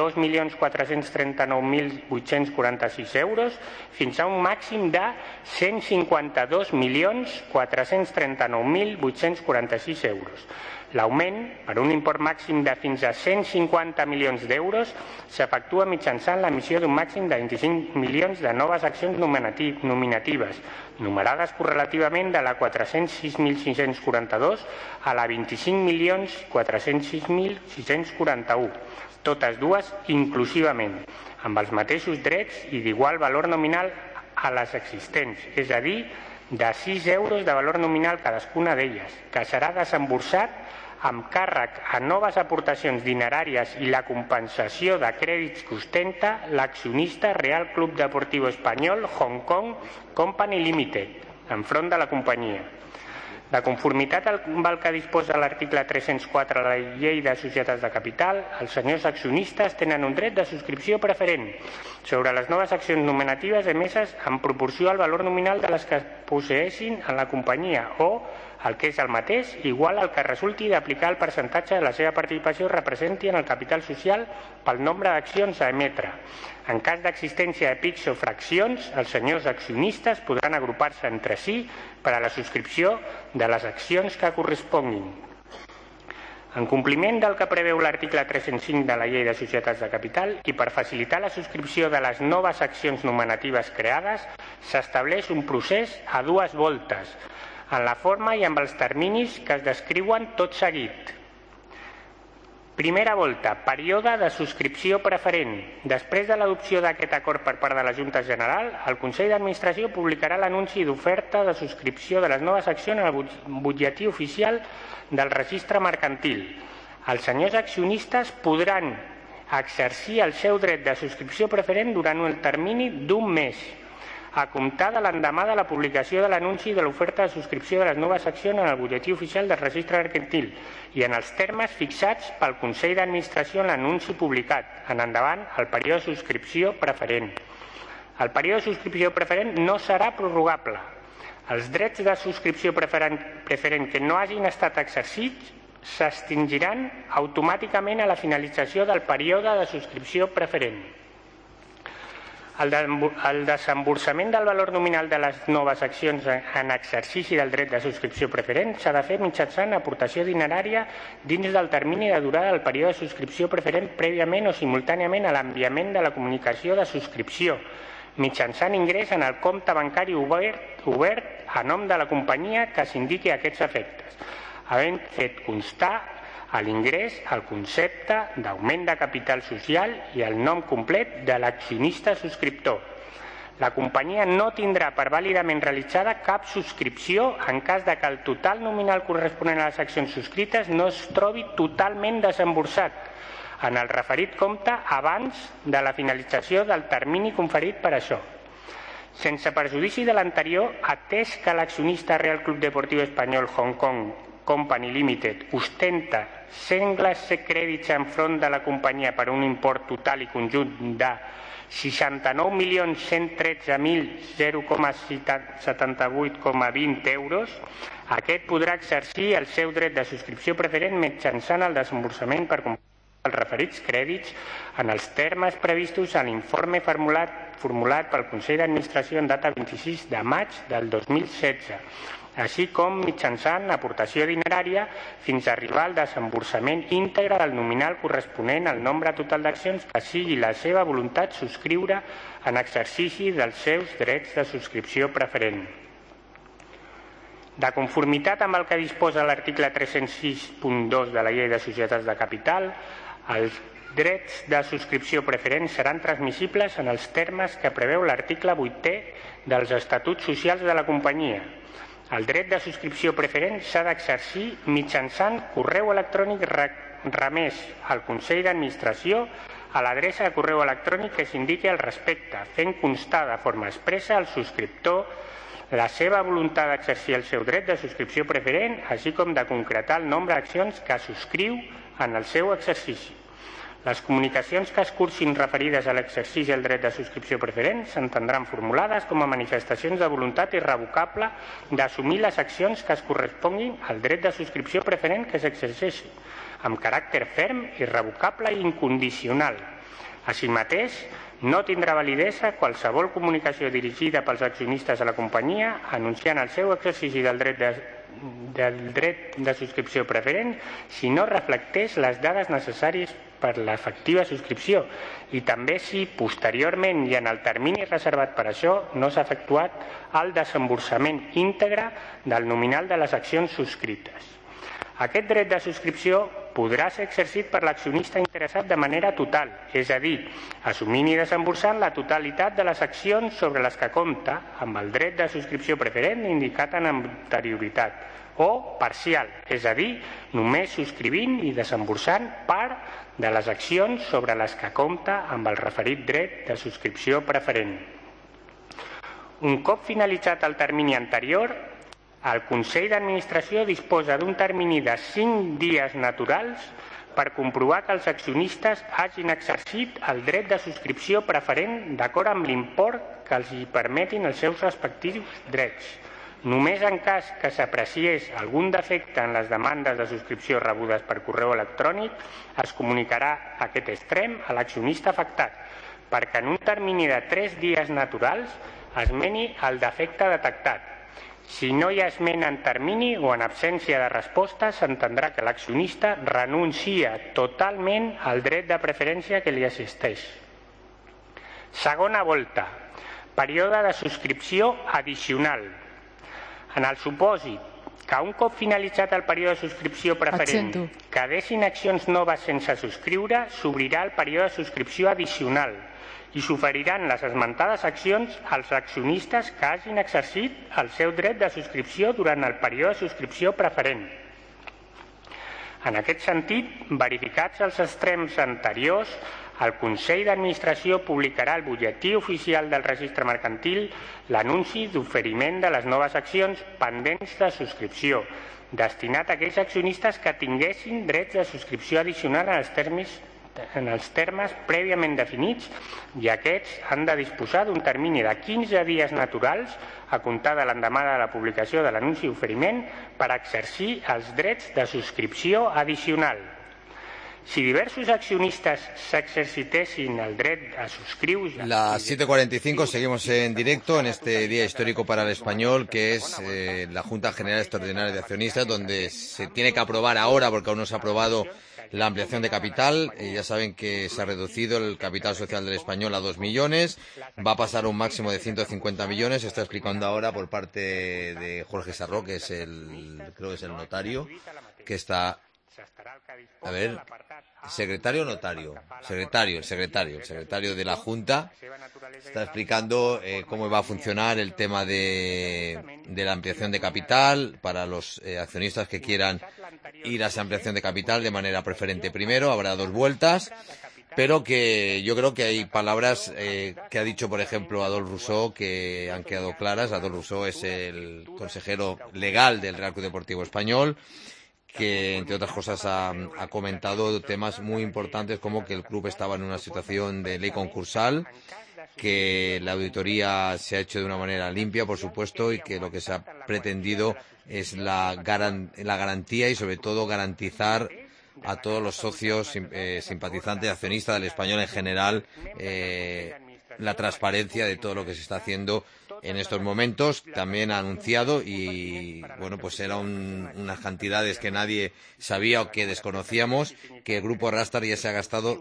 2.439.846 euros fins a un màxim de 152.439.846 euros. L'augment, per un import màxim de fins a 150 milions d'euros, s'efectua mitjançant l'emissió d'un màxim de 25 milions de noves accions nominatives, numerades correlativament de la 406.642 a la 25.406.641, totes dues inclusivament, amb els mateixos drets i d'igual valor nominal a les existents, és a dir, de 6 euros de valor nominal cadascuna d'elles, que serà desemborsat amb càrrec a noves aportacions dineràries i la compensació de crèdits que ostenta l'accionista Real Club Deportivo Espanyol Hong Kong Company Limited, enfront de la companyia. De conformitat amb el que disposa l'article 304 de la Llei de Societats de Capital, els senyors accionistes tenen un dret de subscripció preferent sobre les noves accions nominatives emeses en proporció al valor nominal de les que posseeixin en la companyia o, el que és el mateix, igual al que resulti d'aplicar el percentatge de la seva participació representi en el capital social pel nombre d'accions a emetre. En cas d'existència de pics o fraccions, els senyors accionistes podran agrupar-se entre si per a la subscripció de les accions que corresponguin. En compliment del que preveu l'article 305 de la Llei de Societats de Capital i per facilitar la subscripció de les noves accions nominatives creades, s'estableix un procés a 2 voltes, en la forma i amb els terminis que es descriuen tot seguit. Primera volta, període de subscripció preferent. Després de l'adopció d'aquest acord per part de la Junta General, el Consell d'Administració publicarà l'anunci d'oferta de subscripció de les noves accions al butlletí oficial del registre mercantil. Els senyors accionistes podran exercir el seu dret de subscripció preferent durant el termini d'un mes, a comptar de l'endemà de la publicació de l'anunci de l'oferta de subscripció de les noves accions en el butlletí oficial del registre mercantil i en els termes fixats pel Consell d'Administració en l'anunci publicat, en endavant el període de subscripció preferent. El període de subscripció preferent no serà prorrogable. Els drets de subscripció preferent que no hagin estat exercits s'extingiran automàticament a la finalització del període de subscripció preferent. El desemborsament del valor nominal de les noves accions en exercici del dret de subscripció preferent s'ha de fer mitjançant aportació dinerària dins del termini de durada del període de subscripció preferent prèviament o simultàniament a l'enviament de la comunicació de subscripció, mitjançant ingrés en el compte bancari obert a nom de la companyia que s'indiqui a aquests efectes, havent fet constar a l'ingrés el concepte d'augment de capital social i el nom complet de l'accionista subscriptor. La companyia no tindrà per vàlidament realitzada cap subscripció en cas de que el total nominal corresponent a les accions subscrites no es trobi totalment desemborsat en el referit compte abans de la finalització del termini conferit per això. Sense perjudici de l'anterior, atès que l'accionista Real Club Deportiu Espanyol Hong Kong Company Limited ostenta sengles crèdits enfront de la companyia per un import total i conjunt de 69.113.078,20 euros, aquest podrà exercir el seu dret de subscripció preferent mitjançant el desemborsament per comprar els referits crèdits en els termes previstos a l'informe formulat pel Consell d'Administració en data 26 de maig del 2016, així com mitjançant aportació dinerària fins a arribar al desemborsament íntegre del nominal corresponent al nombre total d'accions que sigui la seva voluntat subscriure en exercici dels seus drets de subscripció preferent. De conformitat amb el que disposa l'article 306.2 de la Llei de Societats de Capital, els drets de subscripció preferent seran transmissibles en els termes que preveu l'article 8è dels Estatuts Socials de la companyia. El dret de subscripció preferent s'ha d'exercir mitjançant correu electrònic remès al Consell d'Administració a l'adreça de correu electrònic que s'indiqui al respecte, fent constar de forma expressa al subscriptor la seva voluntat d'exercir el seu dret de subscripció preferent, així com de concretar el nombre d'accions que subscriu en el seu exercici. Les comunicacions que es cursin referides a l'exercici del dret de subscripció preferent s'entendran formulades com a manifestacions de voluntat irrevocable d'assumir les accions que es corresponguin al dret de subscripció preferent que s'exerceixi, amb caràcter ferm, irrevocable i incondicional. Així mateix, no tindrà validesa qualsevol comunicació dirigida pels accionistes a la companyia anunciant el seu exercici del dret de subscripció preferent si no reflecteix les dades necessàries per l'efectiva subscripció i també si posteriorment i en el termini reservat per això no s'ha efectuat el desemborsament íntegre del nominal de les accions subscrites. Aquest dret de subscripció podrà ser exercit per l'accionista interessat de manera total, és a dir, assumint i desemborsant la totalitat de les accions sobre les que compta amb el dret de subscripció preferent indicat en anterioritat, o parcial, és a dir, només subscrivint i desemborsant part de les accions sobre les que compta amb el referit dret de subscripció preferent. Un cop finalitzat el termini anterior, el Consell d'Administració disposa d'un termini de 5 dies naturals per comprovar que els accionistes hagin exercit el dret de subscripció preferent d'acord amb l'import que els hi permetin els seus respectius drets. Només en cas que s'apreciés algun defecte en les demandes de subscripció rebudes per correu electrònic, es comunicarà aquest extrem a l'accionista afectat, perquè en un termini de 3 dies naturals es meni el defecte detectat. Si no hi ha esment en termini o en absència de resposta, s'entendrà que l'accionista renuncia totalment al dret de preferència que li assisteix. Segona volta, període de subscripció addicional. En el supòsit que un cop finalitzat el període de subscripció preferent quedessin accions noves sense subscriure, s'obrirà el període de subscripció addicional i s'oferiran les esmentades accions als accionistes que hagin exercit el seu dret de subscripció durant el període de subscripció preferent. En aquest sentit, verificats els extrems anteriors, el Consell d'Administració publicarà al butlletí oficial del Registre Mercantil l'anunci d'oferiment de les noves accions pendents de subscripció, destinat a aquells accionistes que tinguessin drets de subscripció addicional en els termes prèviament definits, i aquests han de disposar d'un termini de 15 dies naturals a comptar de l'endemà de la publicació de l'anunci d'oferiment per exercir els drets de subscripció addicional. Si diversos accionistas s'exercitessin el dret a suscriure... Las 7:45, seguimos en directo en este día histórico para el español, que es la Junta General Extraordinaria de Accionistas, donde se tiene que aprobar ahora, porque aún no se ha aprobado, la ampliación de capital. Ya saben que se ha reducido el capital social del español a 2 millones, va a pasar a un máximo de 150 millones, se está explicando ahora por parte de Jorge Sarró, que es creo que es el notario, que está... A ver, secretario o notario, el secretario de la Junta está explicando cómo va a funcionar el tema de la ampliación de capital para los accionistas que quieran ir a esa ampliación de capital de manera preferente primero. Habrá 2 vueltas, pero que yo creo que hay palabras que ha dicho, por ejemplo, Adolphe Rousseau, que han quedado claras. Adolphe Rousseau es el consejero legal del Real Club Deportivo Español, que entre otras cosas ha comentado temas muy importantes, como que el club estaba en una situación de ley concursal, que la auditoría se ha hecho de una manera limpia, por supuesto, y que lo que se ha pretendido es la garantía y sobre todo garantizar a todos los socios, simpatizantes y accionistas del español en general, la transparencia de todo lo que se está haciendo en estos momentos. También ha anunciado, y bueno, pues eran unas cantidades que nadie sabía o que desconocíamos, que el Grupo Rastar ya se ha gastado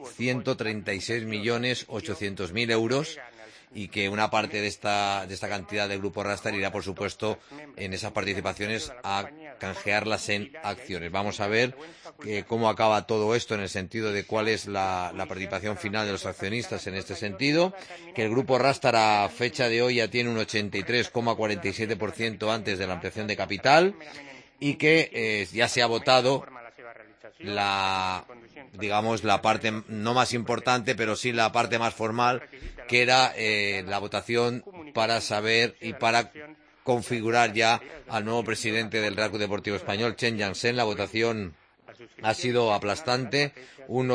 136.800.000 euros, y que una parte de esta cantidad del Grupo Rastar irá, por supuesto, en esas participaciones a canjearlas en acciones. Vamos a ver cómo acaba todo esto en el sentido de cuál es la participación final de los accionistas en este sentido, que el Grupo Rastar a fecha de hoy ya tiene un 83,47% antes de la ampliación de capital, y que ya se ha votado la parte no más importante, pero sí la parte más formal, que era la votación para saber y para configurar ya al nuevo presidente del Real Club Deportivo Español, Chen Jiansheng. La votación ha sido aplastante, un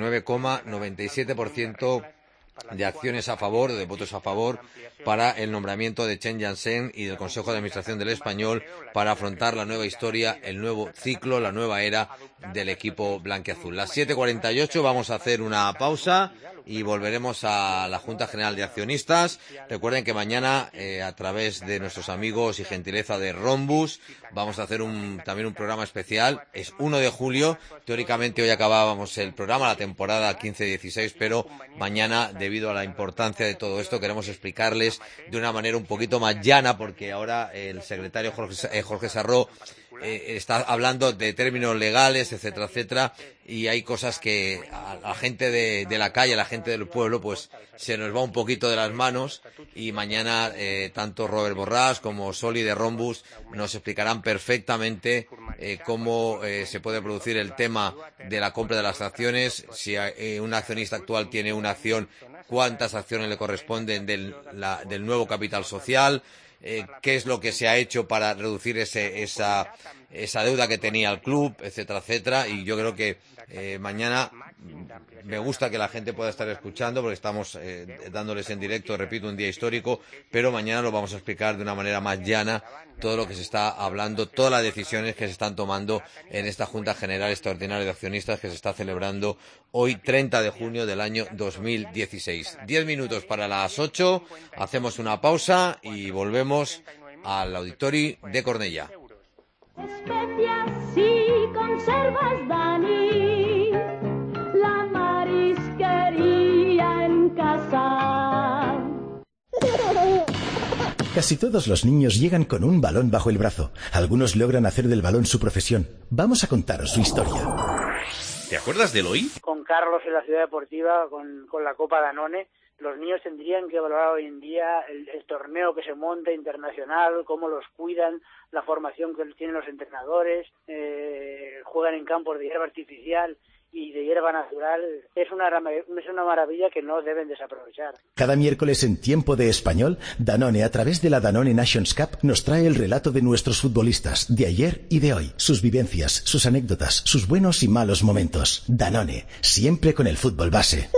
99,97% de acciones a favor, de votos a favor, para el nombramiento de Chen Jiansheng y del Consejo de Administración del Español para afrontar la nueva historia, el nuevo ciclo, la nueva era del equipo blanquiazul. Las 7:48, vamos a hacer una pausa y volveremos a la Junta General de Accionistas. Recuerden que mañana, a través de nuestros amigos y gentileza de Rhombus, vamos a hacer también un programa especial. Es 1 de julio. Teóricamente hoy acabábamos el programa, la temporada 15-16, pero mañana, debido a la importancia de todo esto, queremos explicarles de una manera un poquito más llana, porque ahora el secretario Jorge Sarró está hablando de términos legales, etcétera, etcétera, y hay cosas que a la gente de la calle, a la gente del pueblo, pues se nos va un poquito de las manos, y mañana tanto Robert Borràs como Soli de Rhombus nos explicarán perfectamente cómo se puede producir el tema de la compra de las acciones. Si un accionista actual tiene una acción, cuántas acciones le corresponden del nuevo capital social, qué es lo que se ha hecho para reducir esa deuda que tenía el club, etcétera, etcétera. Y yo creo que mañana me gusta que la gente pueda estar escuchando, porque estamos dándoles en directo, repito, un día histórico, pero mañana lo vamos a explicar de una manera más llana, todo lo que se está hablando, todas las decisiones que se están tomando en esta Junta General Extraordinaria de Accionistas que se está celebrando hoy, 30 de junio del año 2016. 10 minutos para las 8, hacemos una pausa y volvemos al Auditori de Cornellà. Especias y conservas, Dani, la marisquería en casa. Casi todos los niños llegan con un balón bajo el brazo. Algunos logran hacer del balón su profesión. Vamos a contaros su historia. ¿Te acuerdas de Eloy? Con Carlos en la Ciudad Deportiva, con la Copa Danone, los niños tendrían que valorar hoy en día el torneo que se monta internacional, cómo los cuidan, la formación que tienen los entrenadores, juegan en campos de hierba artificial y de hierba natural. Es una maravilla que no deben desaprovechar. Cada miércoles en Tiempo de Español, Danone, a través de la Danone Nations Cup, nos trae el relato de nuestros futbolistas, de ayer y de hoy, sus vivencias, sus anécdotas, sus buenos y malos momentos. Danone, siempre con el fútbol base.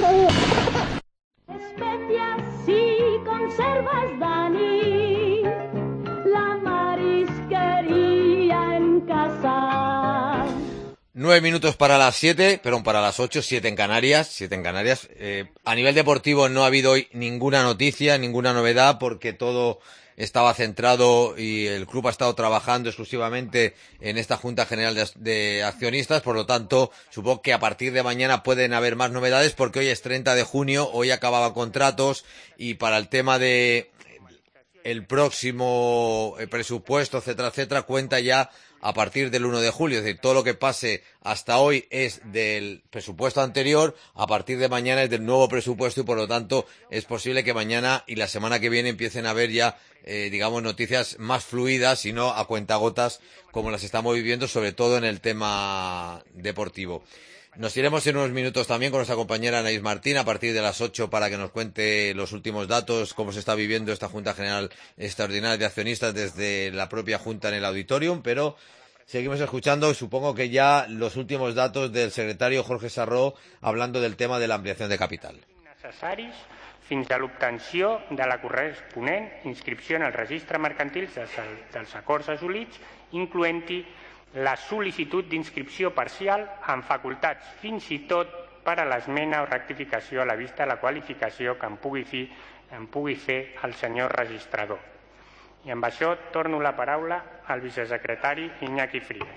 Especias y conservas, Dani, la marisquería en casa. 9 minutos para las 7, perdón, para las 8, 7 en Canarias. A nivel deportivo no ha habido hoy ninguna noticia, ninguna novedad, porque todo estaba centrado y el club ha estado trabajando exclusivamente en esta Junta General de Accionistas. Por lo tanto, supongo que a partir de mañana pueden haber más novedades, porque hoy es 30 de junio, hoy acababan contratos, y para el tema de el próximo presupuesto, etcétera, cuenta ya a partir del 1 de julio. Es decir, todo lo que pase hasta hoy es del presupuesto anterior, a partir de mañana es del nuevo presupuesto, y por lo tanto es posible que mañana y la semana que viene empiecen a haber ya, noticias más fluidas y no a cuentagotas como las estamos viviendo, sobre todo en el tema deportivo. Nos iremos en unos minutos también con nuestra compañera Anaís Martín a partir de las 8 para que nos cuente los últimos datos, cómo se está viviendo esta Junta General Extraordinaria de Accionistas desde la propia Junta en el Auditorium, pero seguimos escuchando, supongo que ya los últimos datos del secretario Jorge Sarró hablando del tema de la ampliación de capital. Necessaris fins a l'obtenció de la corresponent inscripció en el registre mercantil dels acords assolits, incloent-hi la sol·licitud d'inscripció parcial amb facultats fins i tot per a l'esmena o rectificació a la vista de la qualificació que en pugui fer el senyor registrador. I amb això torno la paraula al vicesecretari Iñaki Frías.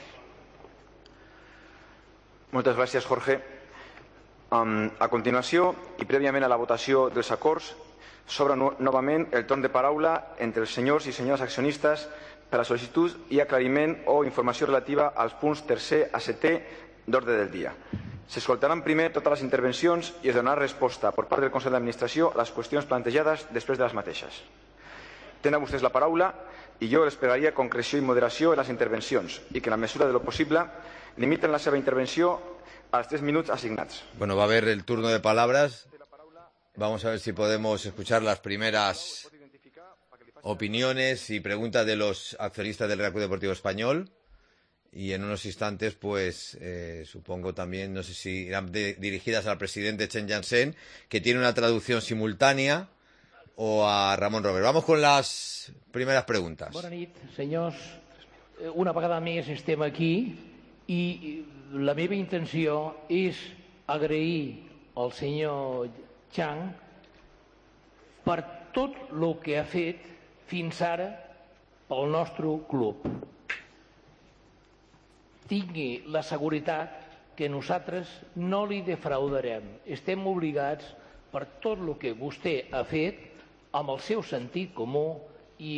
Moltes gràcies, Jorge. A continuació, i prèviament a la votació dels acords, s'obre novament el torn de paraula entre els senyors i senyores accionistes per a sol·licitud i aclariment o informació relativa als punts tercer a setè d'ordre del dia. S'escoltaran primer totes les intervencions i es donarà resposta per part del Consell d'Administració a les qüestions plantejades després de les mateixes. Tenen vostès la paraula i jo els pregaria concreció i moderació en les intervencions i que, en la mesura de lo possible, limiten la seva intervenció als 3 minuts asignats. Bueno, va a haber el turno de palabras. Vamos a ver si podemos escuchar las primeras opiniones y preguntas de los accionistas del Real Club Deportivo Español. Y en unos instantes, pues, supongo también, no sé si irán dirigidas al presidente Chen Jiansheng, que tiene una traducción simultánea, o a Ramon Robert. Vamos con las primeras preguntas. Bona nit, senyors. Una vegada més estem aquí i la meva intenció és agrair al senyor Chang per tot el que ha fet fins ara pel nostre club. Tingui la seguretat que nosaltres no li defraudarem. Estem obligats per tot el que vostè ha fet amb el seu sentit comú i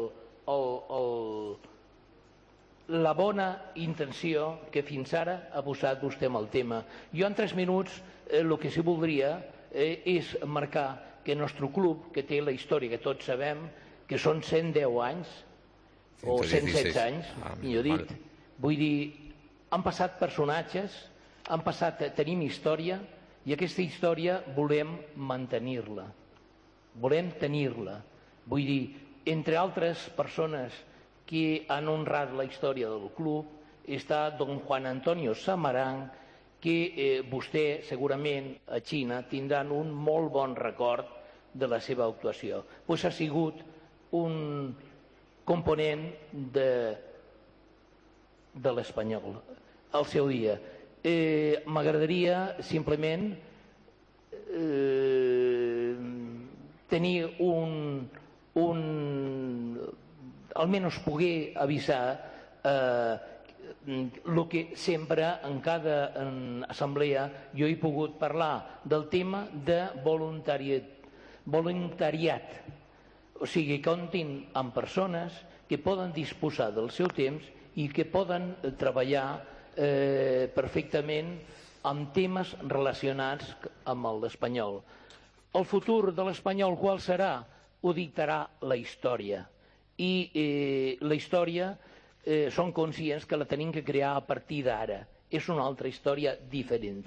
la bona intenció que fins ara ha posat vostè amb el tema. Jo en 3 minuts el que sí voldria és marcar que el nostre club, que té la història que tots sabem, que són 110 anys o 116 anys, millor dit, vull dir, han passat personatges, tenim història i aquesta història volem mantenir-la. Volem tenir-la. Vull dir, entre altres persones que han honrat la història del club està don Juan Antonio Samarán, que vostè segurament a Xina tindran un molt bon record de la seva actuació. Pues ha sigut un component de l'Espanyol al seu dia. M'agradaria simplement tenir almenys poder avisar el que sempre en cada assemblea jo he pogut parlar del tema de voluntariat. O sigui, comptin amb persones que poden disposar del seu temps i que poden treballar perfectament amb temes relacionats amb l'espanyol. El futur de l'espanyol qual serà? Ho dictarà la història. I la història som conscients que la tenim que crear a partir d'ara. És una altra història diferent.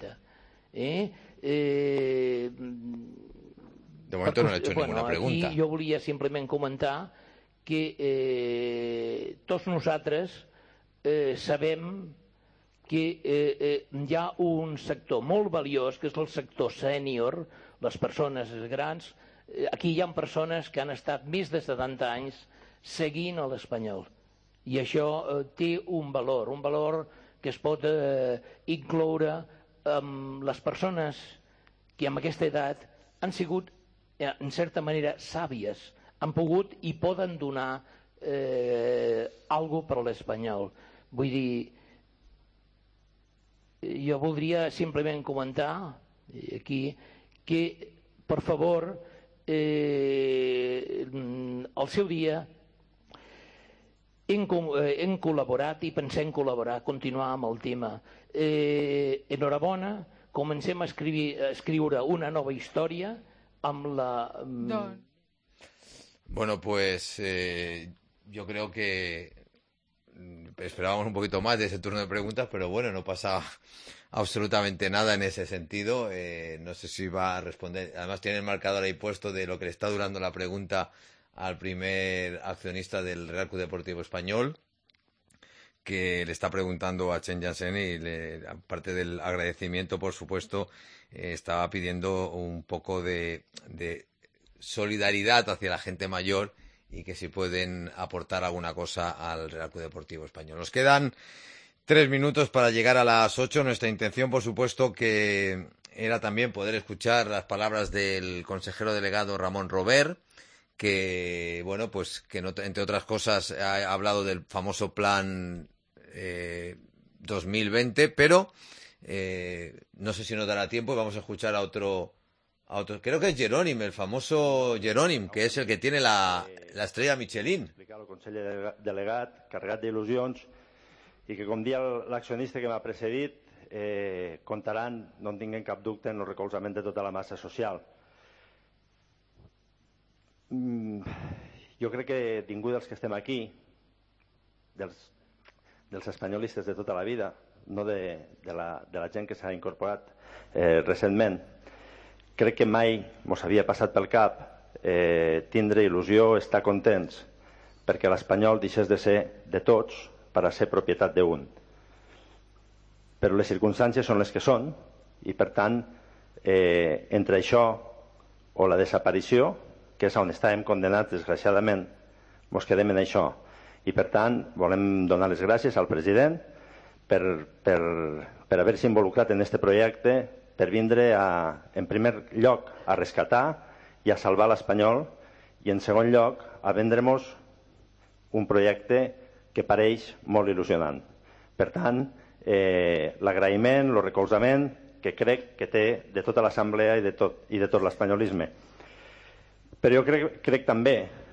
De momento no le he hecho ninguna pregunta. Aquí jo volia simplement comentar que tots nosaltres sabem que hi ha un sector molt valiós, que és el sector sènior, les persones grans. Aquí hi ha persones que han estat més de 70 anys seguint a l'espanyol. I això té un valor que es pot incloure amb les persones que amb aquesta edat han sigut, en certa manera, sàvies, han pogut i poden donar alguna cosa per l'espanyol. Vull dir, jo voldria simplement comentar aquí que, per favor, al seu dia hem col·laborat i pensem col·laborar, continuar amb el tema. Enhorabona, comencem a escriure una nova història amb la... Bueno, pues yo creo que esperábamos un poquito más de ese turno de preguntas, pero bueno, no pasa absolutamente nada en ese sentido. No sé si va a responder. Además tiene el marcador ahí puesto de lo que le está durando la pregunta al primer accionista del Real Club Deportivo Español, que le está preguntando a Chen Jansen y aparte del agradecimiento, por supuesto, estaba pidiendo un poco de solidaridad hacia la gente mayor y que si pueden aportar alguna cosa al Real Club Deportivo Español. Nos quedan 3 minutos para llegar a las 8. Nuestra intención, por supuesto, que era también poder escuchar las palabras del consejero delegado Ramón Robert, que, bueno, pues que no, entre otras cosas ha hablado del famoso plan 2020, pero no sé si nos dará tiempo y vamos a escuchar a otro, creo que es Jerónim, el famoso Jerónim, que és el que tiene la estrella Michelin. El conseller delegat, carregat d'il·lusions, i que, com dia l'accionista que m'ha precedit, comptaran, no en tinguem cap dubte, en el recolzament de tota la massa social. Jo crec que ningú dels que estem aquí, dels espanyolistes de tota la vida, no de la gent que s'ha incorporat recentment, crec que mai ens havia passat pel cap tindre il·lusió, estar contents, perquè l'espanyol deixés de ser de tots per a ser propietat d'un. Però les circumstàncies són les que són i, per tant, entre això o la desaparició, que és on estàvem condemnats, desgraciadament, ens quedem en això. I, per tant, volem donar les gràcies al president per haver-se involucrat en aquest projecte, per vindre, en primer lloc, a rescatar i a salvar l'espanyol, i, en segon lloc, a vendre'ns un projecte que pareix molt il·lusionant. Per tant, l'agraïment, el recolzament que crec que té de tota l'assemblea i de tot l'espanyolisme. Però jo crec també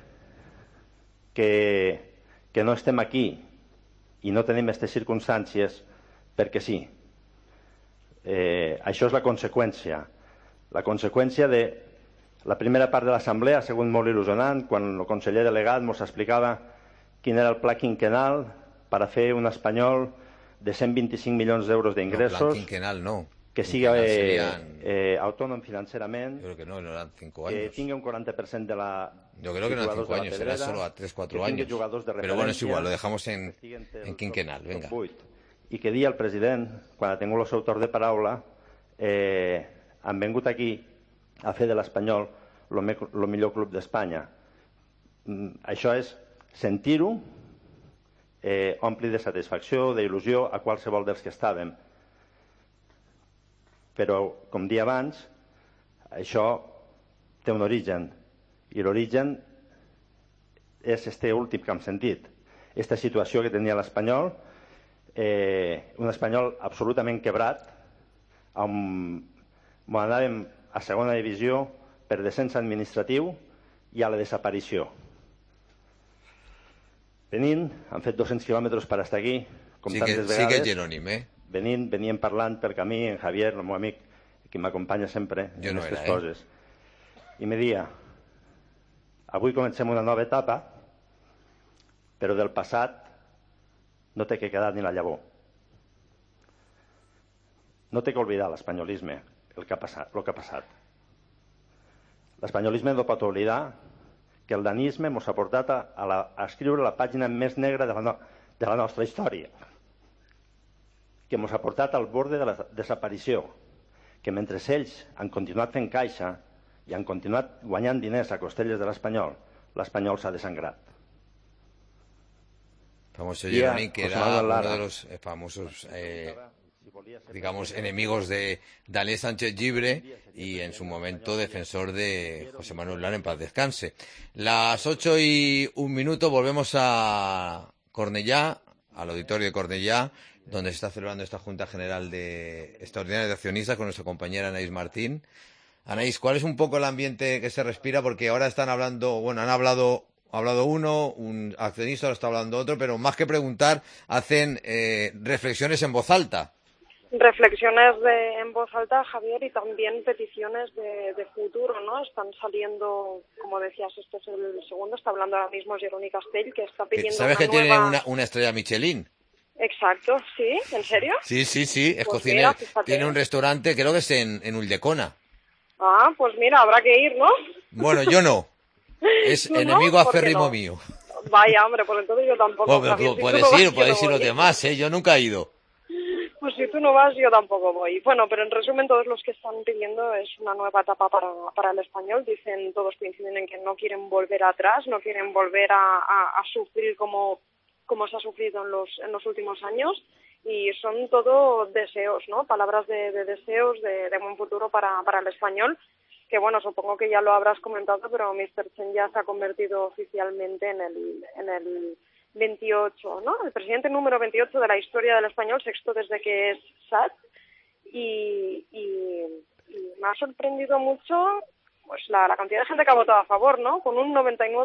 que no estem aquí i no tenim aquestes circumstàncies perquè sí. Això és la conseqüència. La conseqüència de la primera part de l'assemblea ha sigut molt il·lusionant quan el conseller delegat ens explicava quin era el pla quinquenal per a fer un espanyol de 125 milions d'euros d'ingressos. No, plan quinquenal no. Que sigui autònom financerament. Yo creo que no eran 5 años. Que tingui un 40% de la... Yo creo que no eran 5 años, era solo a 3-4 años. Pero bueno, es igual, lo dejamos en quinquenal, venga. I que dia el president, quan ha tingut el seu torn de paraula, han vingut aquí a fer de l'Espanyol el millor club d'Espanya. Això és sentir-ho, ompli de satisfacció, d'il·lusió a qualsevol dels que estàvem. Però, com dia abans, això té un origen, i l'origen és este últim que hem sentit. Aquesta situació que tenia l'Espanyol, un Espanyol absolutament quebrat, on anàvem a segona divisió per descens administratiu i a la desaparició. Venint, han fet 200 quilòmetres per estar aquí, com tantes vegades. Sí que és Jerònim, Venien parlant pel camí, en Javier, el meu amic, que m'acompanya sempre en aquestes coses. I me dia, avui comencem una nova etapa, però del passat no té que quedar ni la llavor. No té que oblidar l'espanyolisme, el que ha passat. L'espanyolisme no pot oblidar que el danisme ens ha portat a escriure la pàgina més negra de la nostra història, que ens ha portat al borde de la desaparició, que mentre ells han continuat fent caixa i han continuat guanyant diners a costelles de l'espanyol s'ha desangrat. Famoso Jeroni, que era uno de los famosos digamos, enemigos de Daniel Sánchez Llibre y en su momento defensor de José Manuel Lara, en paz descanse. Las 8:01, volvemos a Cornellá, al auditorio de Cornellá, donde se está celebrando esta Junta General Extraordinaria de Accionistas con nuestra compañera Anaís Martín. Anaís, ¿cuál es un poco el ambiente que se respira? Porque ahora están hablando, bueno, ha hablado uno, un accionista, ahora está hablando otro, pero más que preguntar, hacen reflexiones en voz alta. Reflexiones en voz alta, Javier, y también peticiones de futuro, ¿no? Están saliendo, como decías, este es el segundo, está hablando ahora mismo Jeroni Castell, que está pidiendo ¿Sabes que tiene una estrella Michelin? Exacto, ¿sí? ¿En serio? Sí, es pues cocinero. Mira, tiene un restaurante, creo que es en Ulldecona. Ah, pues mira, habrá que ir, ¿no? Bueno, yo no. Es enemigo acérrimo mío. Vaya, hombre, pues entonces yo tampoco. Bueno, pero puedes ir los demás, ¿eh? Yo nunca he ido. Pues si tú no vas, yo tampoco voy. Bueno, pero en resumen, todos los que están pidiendo es una nueva etapa para el español. Dicen, todos coinciden en que no quieren volver atrás, no quieren volver a sufrir como se ha sufrido en los últimos años. Y son todo deseos, ¿no? Palabras de deseos, de buen futuro para el español. Que bueno, supongo que ya lo habrás comentado, pero Mr. Chen ya se ha convertido oficialmente en el 28, ¿no? El presidente número 28 de la historia del español, sexto desde que es SAT, y me ha sorprendido mucho pues la cantidad de gente que ha votado a favor, ¿no? Con un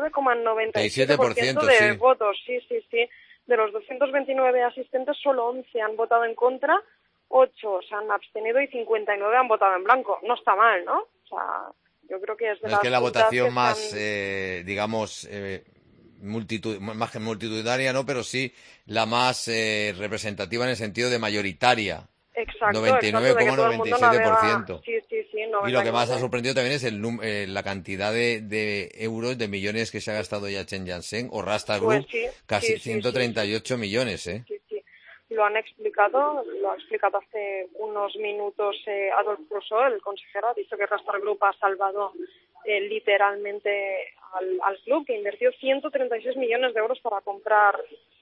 99,97% de votos, sí. De los 229 asistentes, solo 11 han votado en contra, 8 se han abstenido y 59 han votado en blanco. No está mal, ¿no? O sea, yo creo que es de las... Es que la votación más, digamos... más que multitudinaria, ¿no? Pero sí la más representativa en el sentido de mayoritaria. Exacto. 99,97%. Sí. Y lo que más ha sorprendido también es la cantidad de euros, de millones que se ha gastado ya Chen Jiansheng o Rasta Group, casi 138 millones, ¿eh? Sí. Lo ha explicado hace unos minutos Adolf Rousseau, el consejero, ha dicho que Rasta Group ha salvado literalmente al club, que invirtió 136 millones de euros para comprar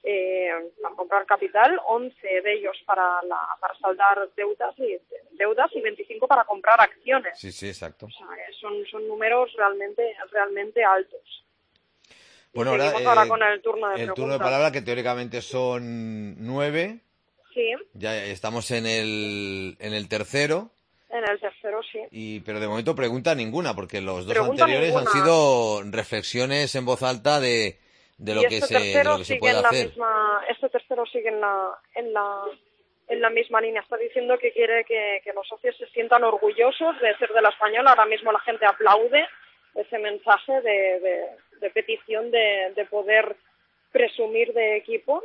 capital, 11 de ellos para saldar deudas y 25 para comprar acciones. Sí, exacto. O sea, son números realmente altos. Bueno, ahora con el turno de preguntas. Turno de palabra, que teóricamente son 9. Sí. Ya estamos en el tercero. En el tercero, sí. Pero de momento pregunta ninguna, porque los dos anteriores han sido reflexiones en voz alta de lo que se puede hacer. Este tercero sigue en la misma línea. Está diciendo que quiere que los socios se sientan orgullosos de ser de la Española. Ahora mismo la gente aplaude ese mensaje de petición de poder presumir de equipo.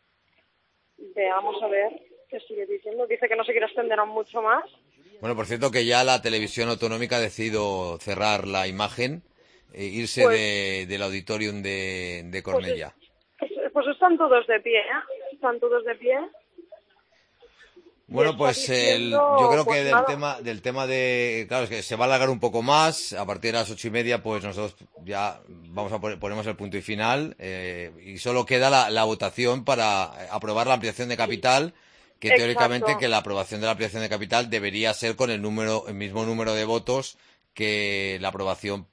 Veamos a ver qué sigue diciendo. Dice que no se quiere extender mucho más. Bueno, por cierto, que ya la televisión autonómica ha decidido cerrar la imagen, irse del auditorium de Cornellá. Pues están todos de pie, ¿eh? Están todos de pie. Bueno, pues yo creo que del tema de... Claro, es que se va a alargar un poco más. A partir de las 8:30, pues nosotros ya ponemos el punto y final. Y solo queda la votación para aprobar la ampliación de capital, que teóricamente que la aprobación de la ampliación de capital debería ser con el mismo número de votos que la aprobación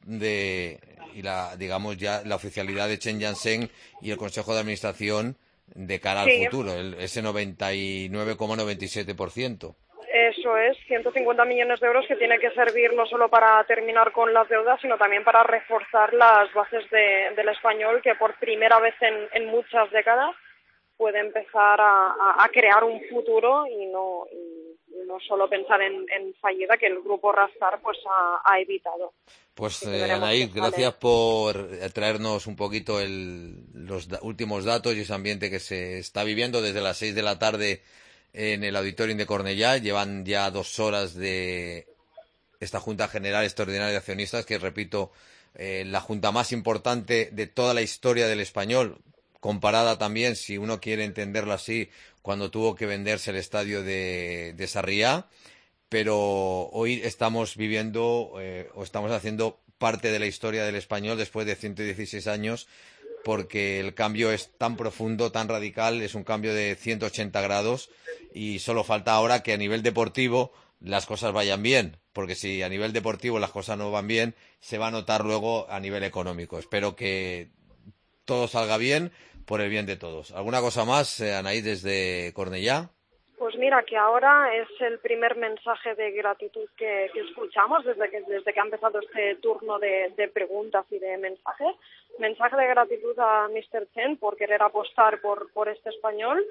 digamos ya la oficialidad de Chen Jiansheng y el Consejo de Administración de cara al futuro, ese 99,97%. Eso eso es, 150 millones de euros que tiene que servir no solo para terminar con las deudas, sino también para reforzar las bases del Español, que por primera vez en muchas décadas puede empezar a crear un futuro y no solo pensar en fallida, que el grupo Rastar pues ha evitado. Pues Anaís, gracias por traernos un poquito los últimos datos y ese ambiente que se está viviendo desde las 6 de la tarde en el Auditorium de Cornellá. Llevan ya 2 horas de esta Junta General Extraordinaria de Accionistas, que repito, la junta más importante de toda la historia del Español, comparada también, si uno quiere entenderlo así, cuando tuvo que venderse el estadio de Sarriá. Pero hoy estamos viviendo o estamos haciendo parte de la historia del Español después de 116 años, porque el cambio es tan profundo, tan radical, es un cambio de 180 grados y solo falta ahora que a nivel deportivo las cosas vayan bien, porque si a nivel deportivo las cosas no van bien, se va a notar luego a nivel económico. Espero que todo salga bien por el bien de todos. ¿Alguna cosa más, Anaís, desde Cornellá? Pues mira, que ahora es el primer mensaje de gratitud que escuchamos desde que ha empezado este turno de preguntas y de mensajes. Mensaje de gratitud a Mr. Chen por querer apostar por este español.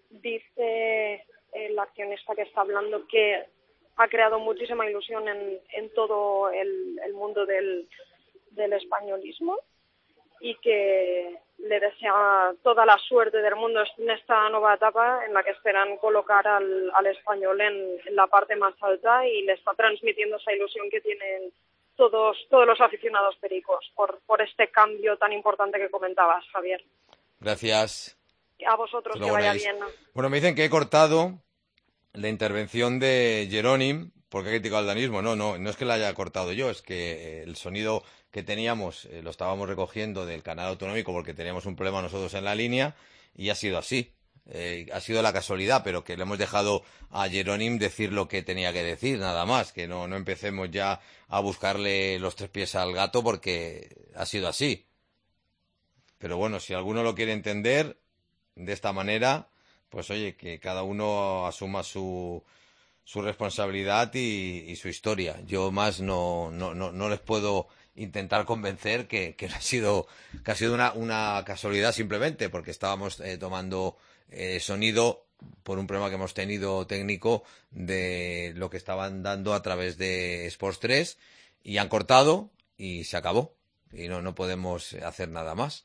Dice el accionista que está hablando que ha creado muchísima ilusión en todo el mundo del españolismo y que le desea toda la suerte del mundo en esta nueva etapa en la que esperan colocar al español en la parte más alta, y le está transmitiendo esa ilusión que tienen todos los aficionados pericos por este cambio tan importante que comentabas, Javier. Gracias. A vosotros, que vaya bien. Bueno, me dicen que he cortado la intervención de Jerónim porque ha criticado al danismo. No es que la haya cortado yo, es que el sonido que teníamos lo estábamos recogiendo del canal autonómico porque teníamos un problema nosotros en la línea y ha sido así. Ha sido la casualidad, pero que le hemos dejado a Jerónim decir lo que tenía que decir, nada más, que no empecemos ya a buscarle los 3 pies al gato porque ha sido así. Pero bueno, si alguno lo quiere entender de esta manera, pues oye, que cada uno asuma su responsabilidad y su historia. Yo más no les puedo intentar convencer que ha sido una casualidad simplemente, porque estábamos tomando sonido por un problema que hemos tenido técnico de lo que estaban dando a través de Sports 3 y han cortado y se acabó. Y no podemos hacer nada más.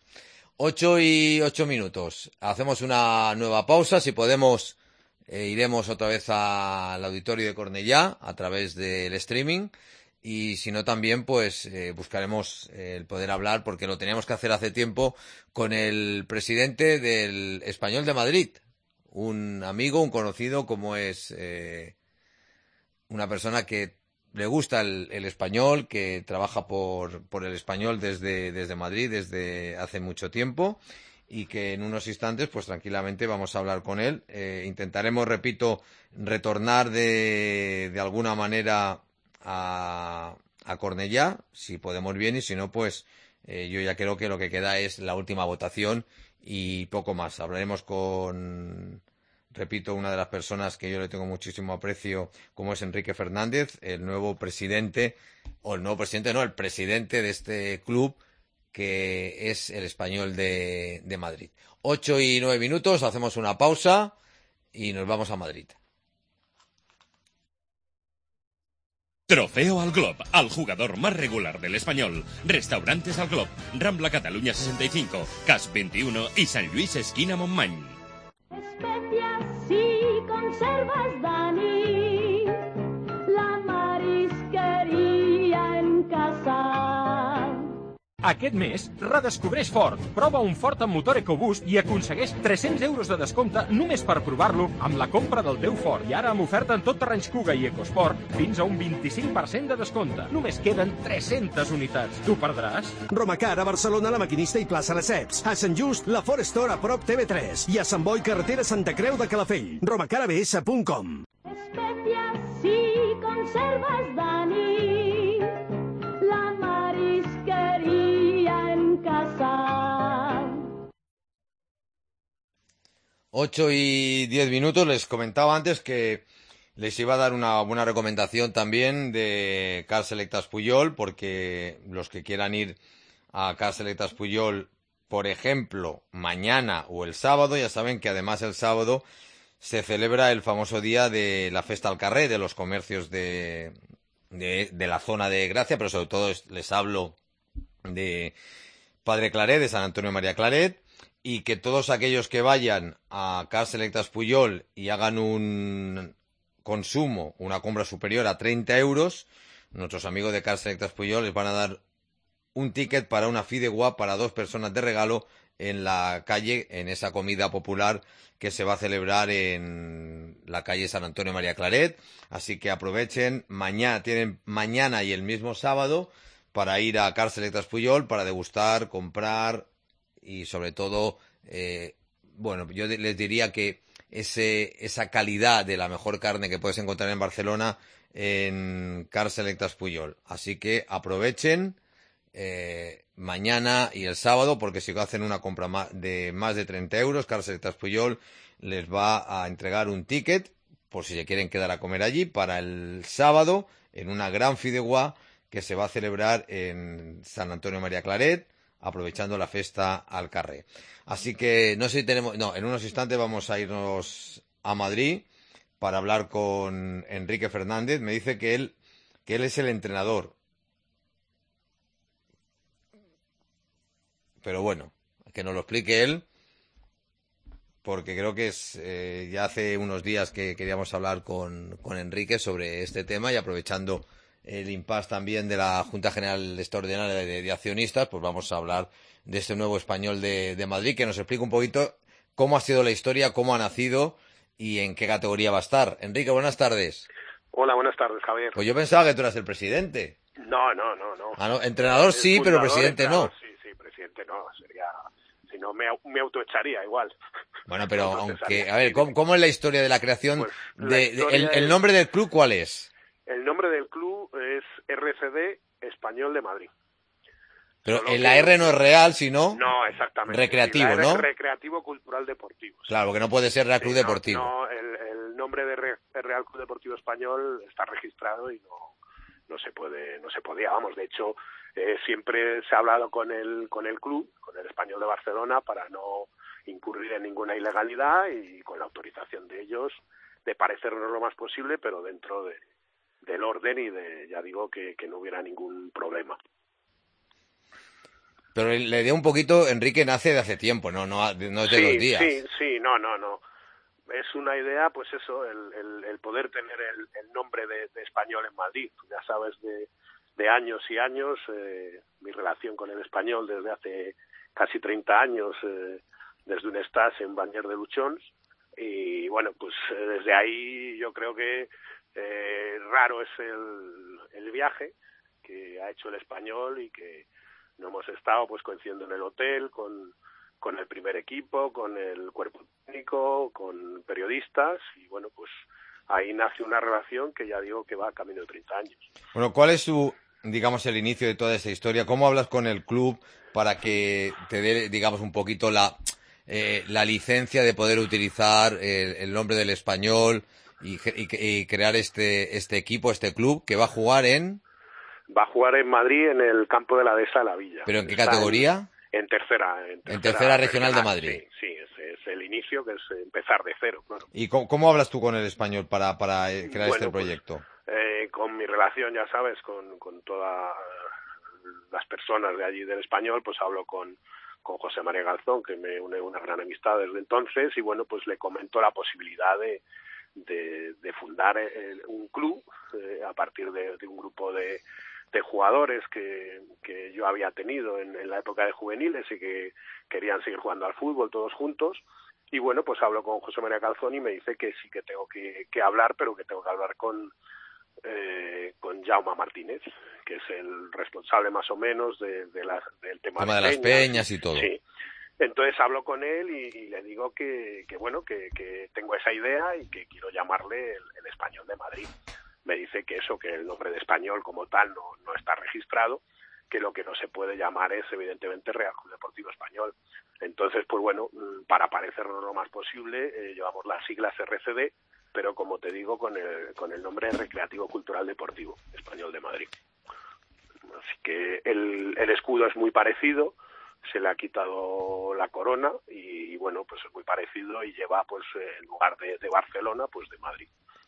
8:08. Hacemos una nueva pausa. Si podemos, iremos otra vez al auditorio de Cornellá a través del streaming. Y si no, también pues buscaremos el poder hablar, porque lo teníamos que hacer hace tiempo, con el presidente del Español de Madrid. Un amigo, un conocido, como es una persona que le gusta el español, que trabaja por el Español desde Madrid, desde hace mucho tiempo, y que en unos instantes pues tranquilamente vamos a hablar con él. Intentaremos, repito, retornar de alguna manera a Cornellá, si podemos bien, y si no, pues yo ya creo que lo que queda es la última votación y poco más. Hablaremos con, repito, una de las personas que yo le tengo muchísimo aprecio, como es Enrique Fernández, el presidente de este club, que es el Español de Madrid. 8:09, hacemos una pausa y nos vamos a Madrid. Trofeo al Glob, al jugador más regular del Español. Restaurantes al Glob, Rambla Cataluña 65, Cas 21 y San Luis esquina Montmany. Especias y conservas, Dani, la marisqueria en casa. Aquest mes, redescobreix Ford. Prova un Ford amb motor EcoBoost i aconsegueix 300 euros de descompte només per provar-lo amb la compra del teu Ford. I ara amb oferta en tot terrenys Kuga i EcoSport fins a un 25% de descompte. Només queden 300 unitats. Tu perdràs? Romacar a Barcelona, La Maquinista i plaça Lesseps. A Sant Just, la Ford Store a prop TV3. I a Sant Boi, carretera Santa Creu de Calafell. romacarabs.com. Especias y conservas, Dani, la marisqueria en casa. 8:10. Les comentaba antes que Les iba a dar una buena recomendación también de Car Selectas Pujol, porque los que quieran ir a Car Selectas Pujol, por ejemplo, mañana o el sábado, ya saben que además el sábado se celebra el famoso día de la Festa al Carrer, de los comercios de la zona de Gracia, pero sobre todo les hablo de Padre Claret, de San Antonio María Claret, y que todos aquellos que vayan a Car Selectas Pujol y hagan un consumo, una compra superior a 30 euros, nuestros amigos de Car Selectas Pujol les van a dar un ticket para una fideuà para 2 personas de regalo en la calle, en esa comida popular que se va a celebrar en la calle San Antonio María Claret. Así que aprovechen, tienen mañana y el mismo sábado para ir a Car Selectas Pujol para degustar, comprar y sobre todo, yo les diría que esa calidad de la mejor carne que puedes encontrar en Barcelona en Car Selectas Pujol. Así que aprovechen mañana y el sábado, porque si hacen una compra de más de 30 euros, Car Selectas Pujol les va a entregar un ticket, por si se quieren quedar a comer allí, para el sábado, en una gran fideuà que se va a celebrar en San Antonio María Claret, aprovechando la Festa al Carrer. Así que no sé si en unos instantes vamos a irnos a Madrid para hablar con Enrique Fernández. Me dice que él es el entrenador. Pero bueno, que nos lo explique él, porque creo que ya hace unos días que queríamos hablar con Enrique sobre este tema, y aprovechando el impasse también de la Junta General Extraordinaria de Accionistas, pues vamos a hablar de este nuevo Español de Madrid, que nos explique un poquito cómo ha sido la historia, cómo ha nacido y en qué categoría va a estar. Enrique, buenas tardes. Hola, buenas tardes, Javier. Pues yo pensaba que tú eras el presidente. No. Ah, no, entrenador sí, pero presidente no. Sí, presidente no, sería... Si no, me autoecharía igual. Bueno, pero aunque... A ver, ¿cómo es la historia de la creación? Pues ¿El nombre del club cuál es? El nombre del club es RCD Español de Madrid. Pero la R no es real, sino... No, exactamente. Recreativo, la R ¿no? Es recreativo Cultural Deportivo. Sí. Claro, que no puede ser Real Club Deportivo. No, el nombre de Real Club Deportivo Español está registrado y no se podía, vamos, de hecho... siempre se ha hablado con el club, con el Español de Barcelona, para no incurrir en ninguna ilegalidad y con la autorización de ellos de parecernos lo más posible, pero dentro del orden y ya digo, que no hubiera ningún problema. Pero le dio un poquito, Enrique nace de hace tiempo, no es de 2 días. Sí, no. Es una idea, pues eso, el poder tener el nombre de Español en Madrid. Tú ya sabes de años y años, mi relación con el Español desde hace casi 30 años, desde un stage en Bañer de Luchons, y bueno, pues desde ahí yo creo que raro es el viaje que ha hecho el Español y que no hemos estado pues coincidiendo en el hotel con el primer equipo, con el cuerpo técnico, con periodistas, y bueno, pues ahí nace una relación que ya digo que va a camino de 30 años. Bueno, ¿cuál es digamos, el inicio de toda esta historia? ¿Cómo hablas con el club para que te dé, digamos, un poquito la licencia de poder utilizar el nombre del Español y crear este equipo, este club, que va a jugar en... Va a jugar en Madrid, en el campo de la Dehesa de la Villa. ¿Pero en qué categoría? En tercera. En tercera regional de Madrid. Sí, es el inicio, que es empezar de cero, claro. ¿Y cómo hablas tú con el Español para crear este proyecto? Con mi relación, ya sabes, con todas las personas de allí del Español, pues hablo con José María Galzón, que me une una gran amistad desde entonces, y bueno, pues le comento la posibilidad de fundar un club a partir de un grupo de jugadores que yo había tenido en la época de juveniles y que querían seguir jugando al fútbol todos juntos. Y bueno, pues hablo con José María Calzón y me dice que sí que tengo que hablar, pero que tengo que hablar con Jaume Martínez, que es el responsable más o menos del tema de las peñas y todo. Sí. Entonces hablo con él y le digo que bueno, que tengo esa idea y que quiero llamarle el Español de Madrid. Me dice que el nombre de Español como tal no está registrado, que lo que no se puede llamar es evidentemente Real Club Deportivo Español. Entonces, pues bueno, para parecernos lo más posible, llevamos las siglas RCD, pero como te digo, con el nombre Recreativo Cultural Deportivo Español de Madrid. Así que el escudo es muy parecido, se le ha quitado la corona y bueno, pues es muy parecido y lleva, pues en lugar de Barcelona, pues de Madrid.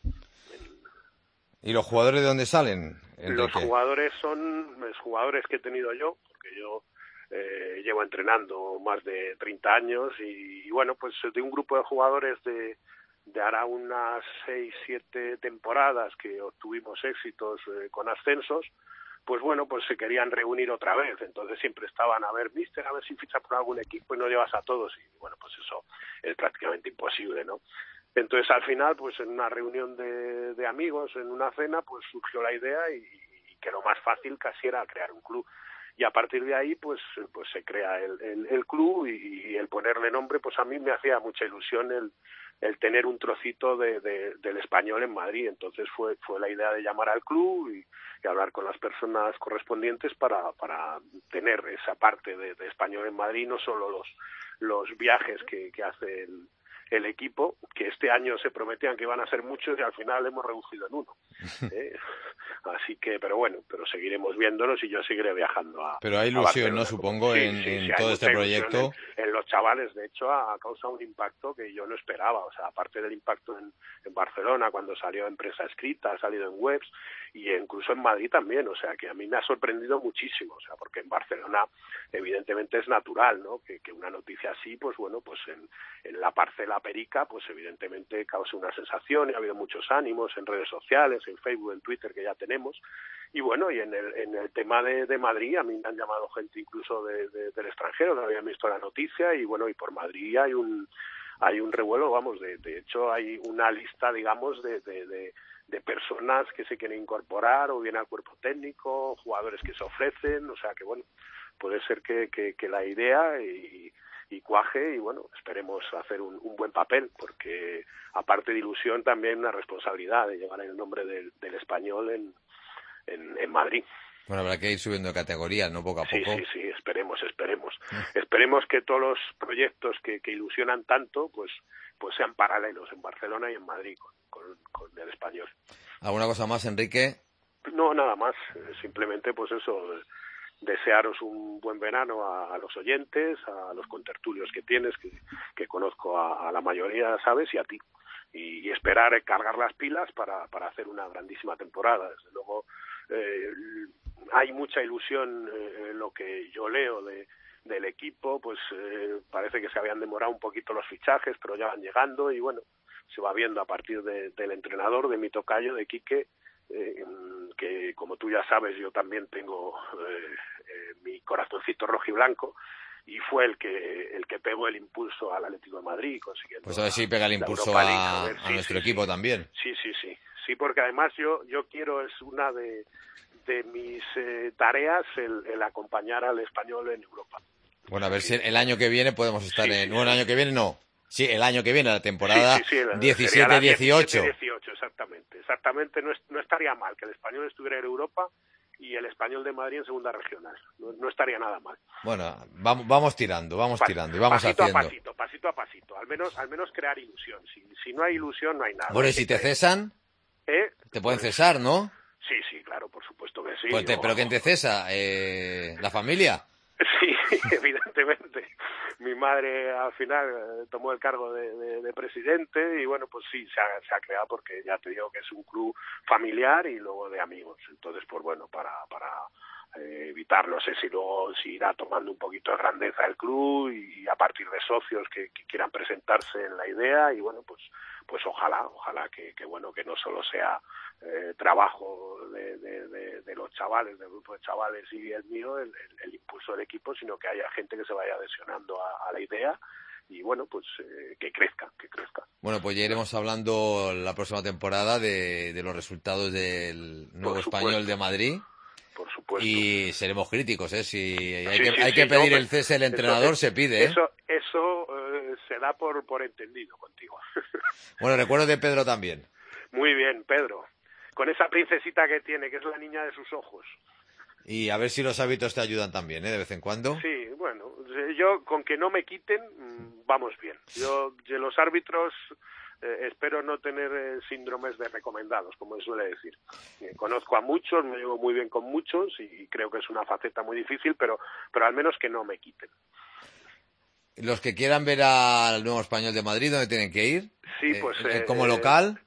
¿Y los jugadores de dónde salen, Enrique? Los jugadores son los jugadores que he tenido yo, porque yo llevo entrenando más de 30 años y bueno, pues de un grupo de jugadores de hará unas 6-7 temporadas que obtuvimos éxitos con ascensos, pues bueno, pues se querían reunir otra vez, entonces siempre estaban a ver, mister, a ver si fichas por algún equipo y no llevas a todos, y bueno, pues eso es prácticamente imposible, ¿no? Entonces al final, pues en una reunión de amigos, en una cena, pues surgió la idea y que lo más fácil casi era crear un club. Y a partir de ahí, pues se crea el club y el ponerle nombre, pues a mí me hacía mucha ilusión el tener un trocito del Español en Madrid. Entonces fue la idea de llamar al club y hablar con las personas correspondientes para tener esa parte de Español en Madrid, no solo los viajes que hace el equipo, que este año se prometían que iban a ser muchos y al final hemos reducido en uno. Así que, pero bueno, pero seguiremos viéndonos y yo seguiré viajando a Pero hay ilusión, ¿no? Supongo, en todo este proyecto. En los chavales, de hecho, ha causado un impacto que yo no esperaba. O sea, aparte del impacto en Barcelona, cuando salió en prensa escrita, ha salido en webs, y incluso en Madrid también. O sea, que a mí me ha sorprendido muchísimo. O sea, porque en Barcelona, evidentemente, es natural, ¿no? Que una noticia así, pues bueno, pues en la parcela perica, pues evidentemente causa una sensación, y ha habido muchos ánimos en redes sociales, en Facebook, en Twitter, que ya tenemos. Y bueno, y en el tema de Madrid, a mí me han llamado gente incluso del extranjero, no habían visto la noticia, y bueno, y por Madrid hay un revuelo, vamos, de hecho hay una lista, digamos, de personas que se quieren incorporar, o bien al cuerpo técnico, jugadores que se ofrecen, o sea que bueno, puede ser que la idea y cuaje, y bueno, esperemos hacer un buen papel, porque aparte de ilusión, también una responsabilidad de llevar el nombre del Español en Madrid. Bueno, habrá que ir subiendo de categoría, ¿no? Poco a poco. Sí, esperemos. Esperemos que todos los proyectos que ilusionan tanto, pues sean paralelos en Barcelona y en Madrid con el Español. ¿Alguna cosa más, Enrique? No, nada más. Simplemente, pues eso, desearos un buen verano a los oyentes, a los contertulios que tienes, que conozco a la mayoría, ¿sabes? Y a ti. Y esperar cargar las pilas para hacer una grandísima temporada. Desde luego, hay mucha ilusión en lo que yo leo del equipo, pues parece que se habían demorado un poquito los fichajes, pero ya van llegando, y bueno, se va viendo a partir del entrenador, de mi tocayo, de Quique, que como tú ya sabes, yo también tengo mi corazoncito rojo y blanco, y fue el que pegó el impulso al Atlético de Madrid, consiguiendo. Pues a ver si pega el impulso a nuestro equipo también. Sí, porque además yo quiero, es una de mis tareas el acompañar al Español en Europa. Bueno, a ver si el año que viene podemos estar el año que viene no. Sí, el año que viene, la temporada 17-18. Exactamente, no estaría mal que el Español estuviera en Europa y el Español de Madrid en segunda regional. No estaría nada mal. Bueno, vamos tirando y vamos haciendo. Pasito a pasito. Al menos crear ilusión. Si no hay ilusión, no hay nada. Bueno, ¿y si te cesan? Te pueden cesar, ¿no? Sí, claro, por supuesto que sí. Pues ¿pero quién te cesa? ¿La familia? Sí, evidentemente. Mi madre al final tomó el cargo de presidente, y bueno, pues sí, se ha creado, porque ya te digo que es un club familiar y luego de amigos. Entonces, pues bueno, para evitar, no sé si irá tomando un poquito de grandeza el club, y a partir de socios que quieran presentarse en la idea, y bueno, pues ojalá que bueno, que no solo sea trabajo de los chavales, del grupo de chavales y el mío, el impulso del equipo, sino que haya gente que se vaya adhesionando a la idea, y bueno, pues que crezca. Bueno, pues ya iremos hablando la próxima temporada de los resultados del nuevo Español de Madrid. Por supuesto. Y seremos críticos, ¿eh? Si hay que pedir el cese del entrenador, se pide, ¿eh? Eso se da por entendido contigo. Bueno, recuerdo de Pedro también. Muy bien, Pedro. Con esa princesita que tiene, que es la niña de sus ojos. Y a ver si los hábitos te ayudan también, ¿eh? De vez en cuando. Sí, bueno, yo con que no me quiten, vamos bien. Yo los árbitros espero no tener síndromes de recomendados, como se suele decir. Conozco a muchos, me llevo muy bien con muchos y creo que es una faceta muy difícil, pero al menos que no me quiten. Los que quieran ver al Nuevo Español de Madrid, ¿dónde tienen que ir? Sí, pues ¿como local?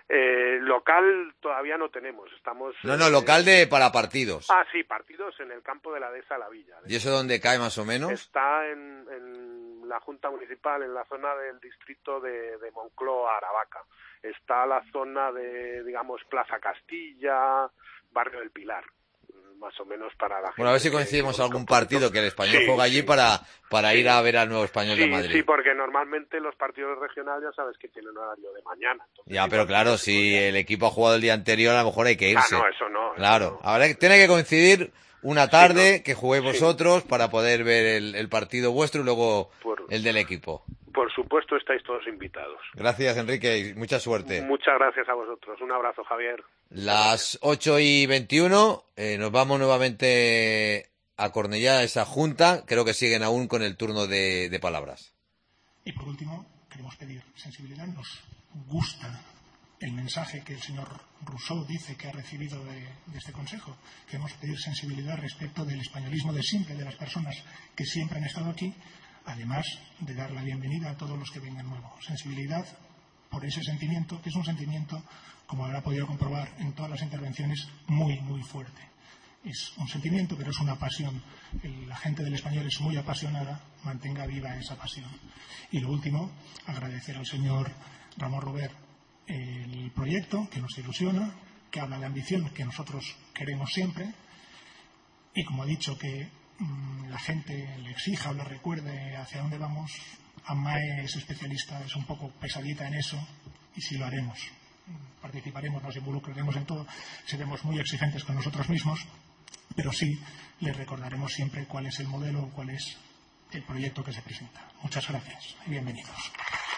Local todavía no tenemos. Estamos local para partidos. Ah, sí, partidos en el campo de la Dehesa La Villa. ¿Y eso dónde cae más o menos? Está en la Junta Municipal, en la zona del distrito de Moncloa, Aravaca. Está la zona de, digamos, Plaza Castilla, Barrio del Pilar, más o menos para la gente. Bueno, a ver si coincidimos algún partido que el Español juega allí para ir a ver al Nuevo Español de Madrid. Sí, porque normalmente los partidos regionales ya sabes que tienen horario de mañana. Entonces, ya, pero claro, si el equipo ha jugado el día anterior, a lo mejor hay que irse. Ah, no, eso no. Claro, eso no. Ahora tiene que coincidir una tarde que juguéis vosotros para poder ver el partido vuestro y luego el del equipo. Por supuesto, estáis todos invitados. Gracias, Enrique, y mucha suerte. Muchas gracias a vosotros. Un abrazo, Javier. Las 8:21, nos vamos nuevamente a Cornellá, a esa junta. Creo que siguen aún con el turno de palabras. Y por último, queremos pedir sensibilidad. Nos gusta el mensaje que el señor Rousseau dice que ha recibido de este Consejo. Queremos pedir sensibilidad respecto del españolismo de siempre, de las personas que siempre han estado aquí, además de dar la bienvenida a todos los que vengan nuevos. Sensibilidad por ese sentimiento, que es un sentimiento, como habrá podido comprobar en todas las intervenciones, muy, muy fuerte. Es un sentimiento, pero es una pasión. La gente del Español es muy apasionada, mantenga viva esa pasión. Y lo último, agradecer al señor Ramón Robert el proyecto, que nos ilusiona, que habla de ambición, que nosotros queremos siempre, y como ha dicho, que la gente le exija o le recuerde hacia dónde vamos. AMAE es especialista, es un poco pesadita en eso, y sí lo haremos. Participaremos, nos involucraremos en todo, seremos muy exigentes con nosotros mismos, pero sí le recordaremos siempre cuál es el modelo, cuál es el proyecto que se presenta. Muchas gracias y bienvenidos.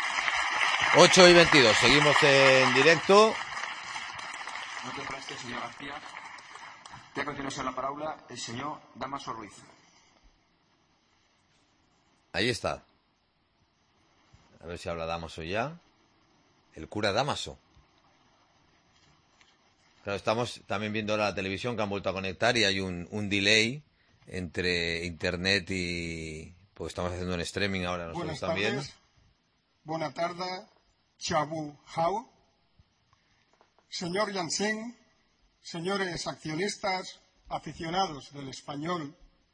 8:22, seguimos en directo. Muchas gracias, señor García. Té a continuación la palabra el señor Damaso Ruiz. Ahí está. A ver si habla Damaso ya. El cura Damaso. Claro, estamos también viendo la televisión que han vuelto a conectar y hay un delay entre internet y... Pues estamos haciendo un streaming ahora nosotros también. Buenas tardes, Chabu Hao. Señor Janssen, señores accionistas, aficionados del Español,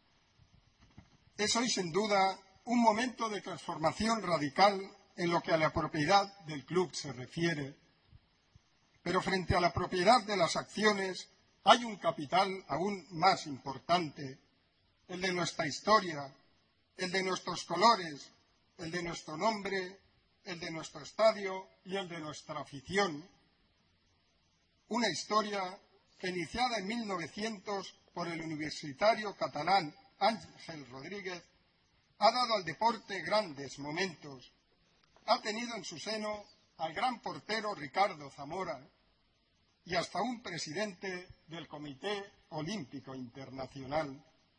es hoy sin duda un momento de transformación radical en lo que a la propiedad del club se refiere. Pero frente a la propiedad de las acciones hay un capital aún más importante, el de nuestra historia, el de nuestros colores, el de nuestro nombre, el de nuestro estadio y el de nuestra afición. Una historia que, iniciada en 1900 por el universitario catalán Ángel Rodríguez, ha dado al deporte grandes momentos. Ha tenido en su seno al gran portero Ricardo Zamora y hasta un presidente del Comité Olímpico Internacional.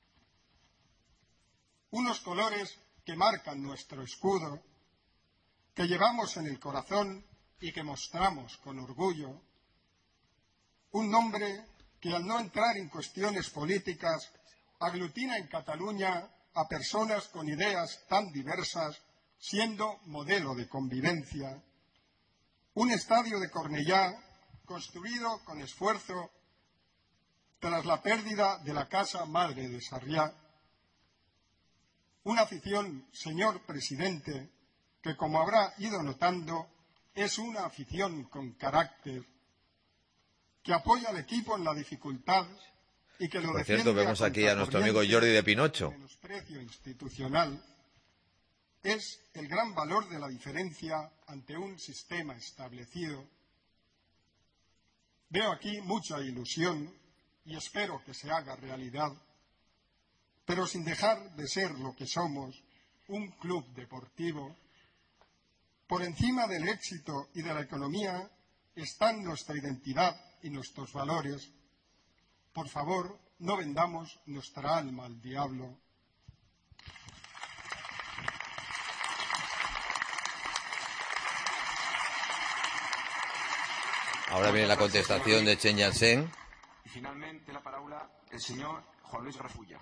Unos colores que marcan nuestro escudo, que llevamos en el corazón y que mostramos con orgullo. Un nombre que, al no entrar en cuestiones políticas, aglutina en Cataluña a personas con ideas tan diversas, siendo modelo de convivencia. Un estadio de Cornellá construido con esfuerzo tras la pérdida de la casa madre de Sarriá. Una afición, señor presidente, que, como habrá ido notando, es una afición con carácter, que apoya al equipo en la dificultad y que lo Por defiende. cierto, vemos aquí a nuestro amigo Jordi de Pinocho. El menosprecio institucional es el gran valor de la diferencia ante un sistema establecido. Veo aquí mucha ilusión y espero que se haga realidad, pero sin dejar de ser lo que somos, un club deportivo. Por encima del éxito y de la economía están nuestra identidad y nuestros valores. Por favor, no vendamos nuestra alma al diablo. Ahora viene la contestación de Chen Jiansheng. I finalment té la paraula el senyor Juan Luis Grafulla.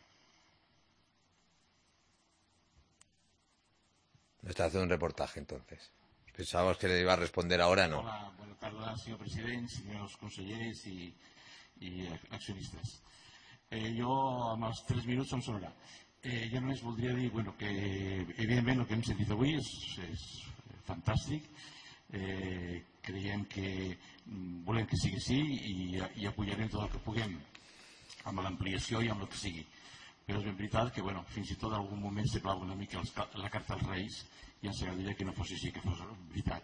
Me está haciendo un reportaje, entonces. Pensábamos que le iba a responder ahora, no. Hola, bona tarda, senyor president, senyors consellers i accionistes. Jo, amb els 3 minuts, em sonarà. Jo només voldria dir que, evidentment, el que hem sentit avui és fantàstic. Creiem que volem que sigui així i apoyarem tot el que puguem amb l'ampliació i amb el que sigui. Però és ben veritat que fins i tot en algun moment se clava una mica la carta als Reis i ens agradaria que no fos així, que fos veritat.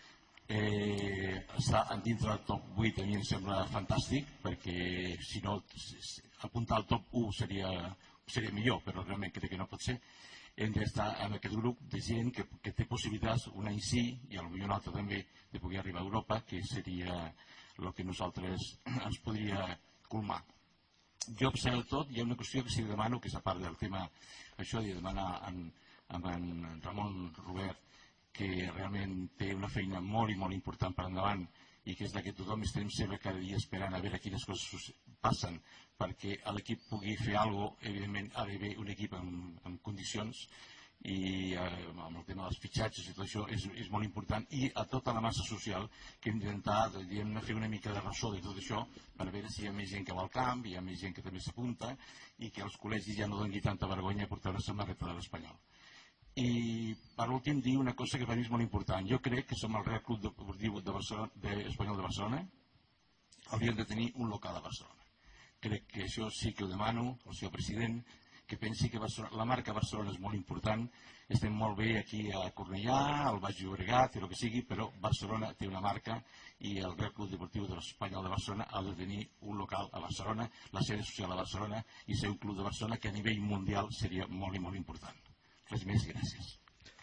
Estar dintre del top 8 a mi em sembla fantàstic, perquè si no apuntar al top 1 seria millor, però realment crec que no pot ser. Hem d'estar en aquest grup de gent que té possibilitats, un any sí i potser un altre també, de poder arribar a Europa, que seria el que nosaltres ens podria colmar. Jo, a pesar de tot, hi ha una qüestió que sí que demano, que és a part del tema això, de demanar a en Ramon Robert, que realment té una feina molt i molt important per endavant i que és la que tothom estem sempre cada dia esperant a veure quines coses passen perquè l'equip pugui fer alguna cosa. Evidentment ha d'haver un equip en condicions i amb el tema dels fitxatges i tot això és molt important, i a tota la massa social que hem d'intentar fer una mica de ressò de tot això per veure si hi ha més gent que va al camp, hi ha més gent que també s'apunta i que els col·legis ja no doni tanta vergonya portar una samarreta de l'Espanyol. I per últim dir una cosa que per mi és molt important. Jo crec que som el Real Club Deportiu Espanyol de Barcelona, hauríem de tenir un local a Barcelona. Crec que això sí que ho demano al senyor president, que pensi que la marca Barcelona és molt important. Estem molt bé aquí a Cornellà, al Baix Llobregat i el que sigui, però Barcelona té una marca i el Real Club Deportiu Espanyol de Barcelona ha de tenir un local a Barcelona, la sede social a Barcelona, i ser un club de Barcelona que a nivell mundial seria molt i molt important. Res més, gracias.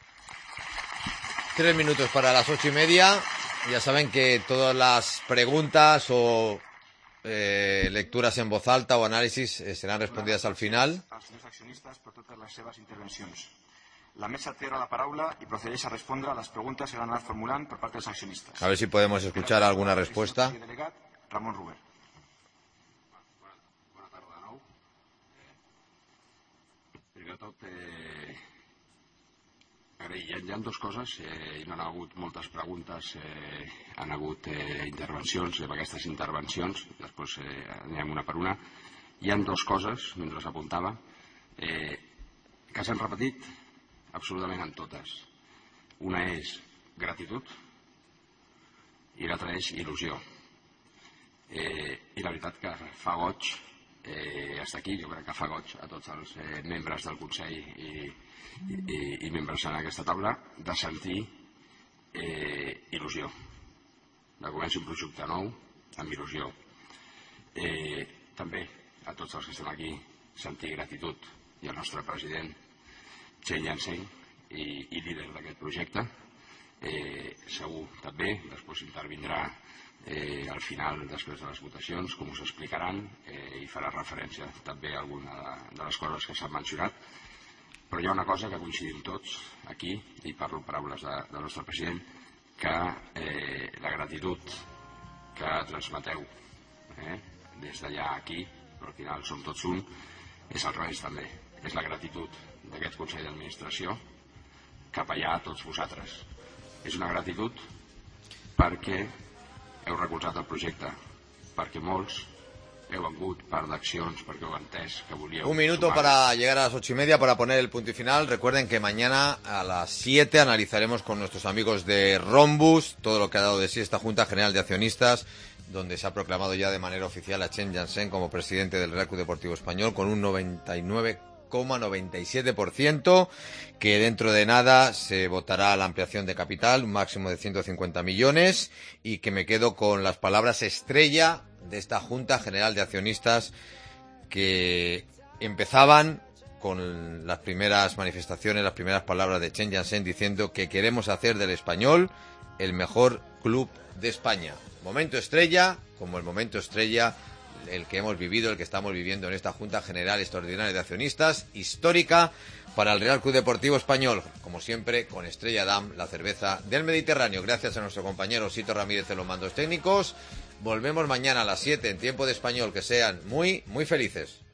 3 minutos para las 8:30. Ya saben que todas las preguntas o lecturas en voz alta o análisis serán respondidas al final. Als senyors accionistes per totes les seves intervencions. La mesa té la paraula i procedeix a respondre a les preguntes que han anat formulant per part dels accionistes. A ver si podemos escuchar alguna respuesta. Delegat Ramon Robert. Bona tarda de nou. Primer de tot, hi ha dues coses, no han hagut moltes preguntes, han hagut intervencions, amb aquestes intervencions, després anem una per una. Hi ha dues coses, mentre s'apuntava, que s'han repetit absolutament en totes. Una és gratitud i l'altra és il·lusió. I la veritat que fa goig estar aquí, jo crec que fa goig a tots els membres del Consell i membres en aquesta taula de sentir il·lusió, de començar un projecte nou amb il·lusió. També a tots els que estem aquí sentir gratitud i al nostre president Chen Jiansheng i líder d'aquest projecte. Segur també, després intervindrà al final, després de les votacions, com us explicaran, i farà referència també a alguna de les coses que s'han mencionat. Però hi ha una cosa que coincidim tots aquí, i parlo en paraules del nostre president, que la gratitud que transmeteu des d'allà aquí, però al final som tots un, és al revés també. És la gratitud d'aquest Consell d'Administració cap allà a tots vosaltres. És una gratitud perquè heu recolzat el projecte, perquè molts heu vengut part d'accions, perquè heu entès que volíeu... Un minuto para llegar a las 8:30 para poner el punto y final. Recuerden que mañana a las 7 analizaremos con nuestros amigos de Rhombus todo lo que ha dado de sí esta Junta General de Accionistas, donde se ha proclamado ya de manera oficial a Chen Jiansheng como presidente del Real Club Deportivo Español con un 99,97%, que dentro de nada se votará la ampliación de capital, un máximo de 150 millones, y que me quedo con las palabras estrella de esta Junta General de Accionistas, que empezaban con las primeras manifestaciones, las primeras palabras de Chen Jiansheng diciendo que queremos hacer del Español el mejor club de España. Momento estrella, como el momento estrella el que hemos vivido, el que estamos viviendo en esta Junta General Extraordinaria de Accionistas, histórica para el Real Club Deportivo Español, como siempre con Estrella Damm, la cerveza del Mediterráneo. Gracias a nuestro compañero Sito Ramírez en los mandos técnicos. Volvemos mañana a las 7 en tiempo de español. Que sean muy, muy felices.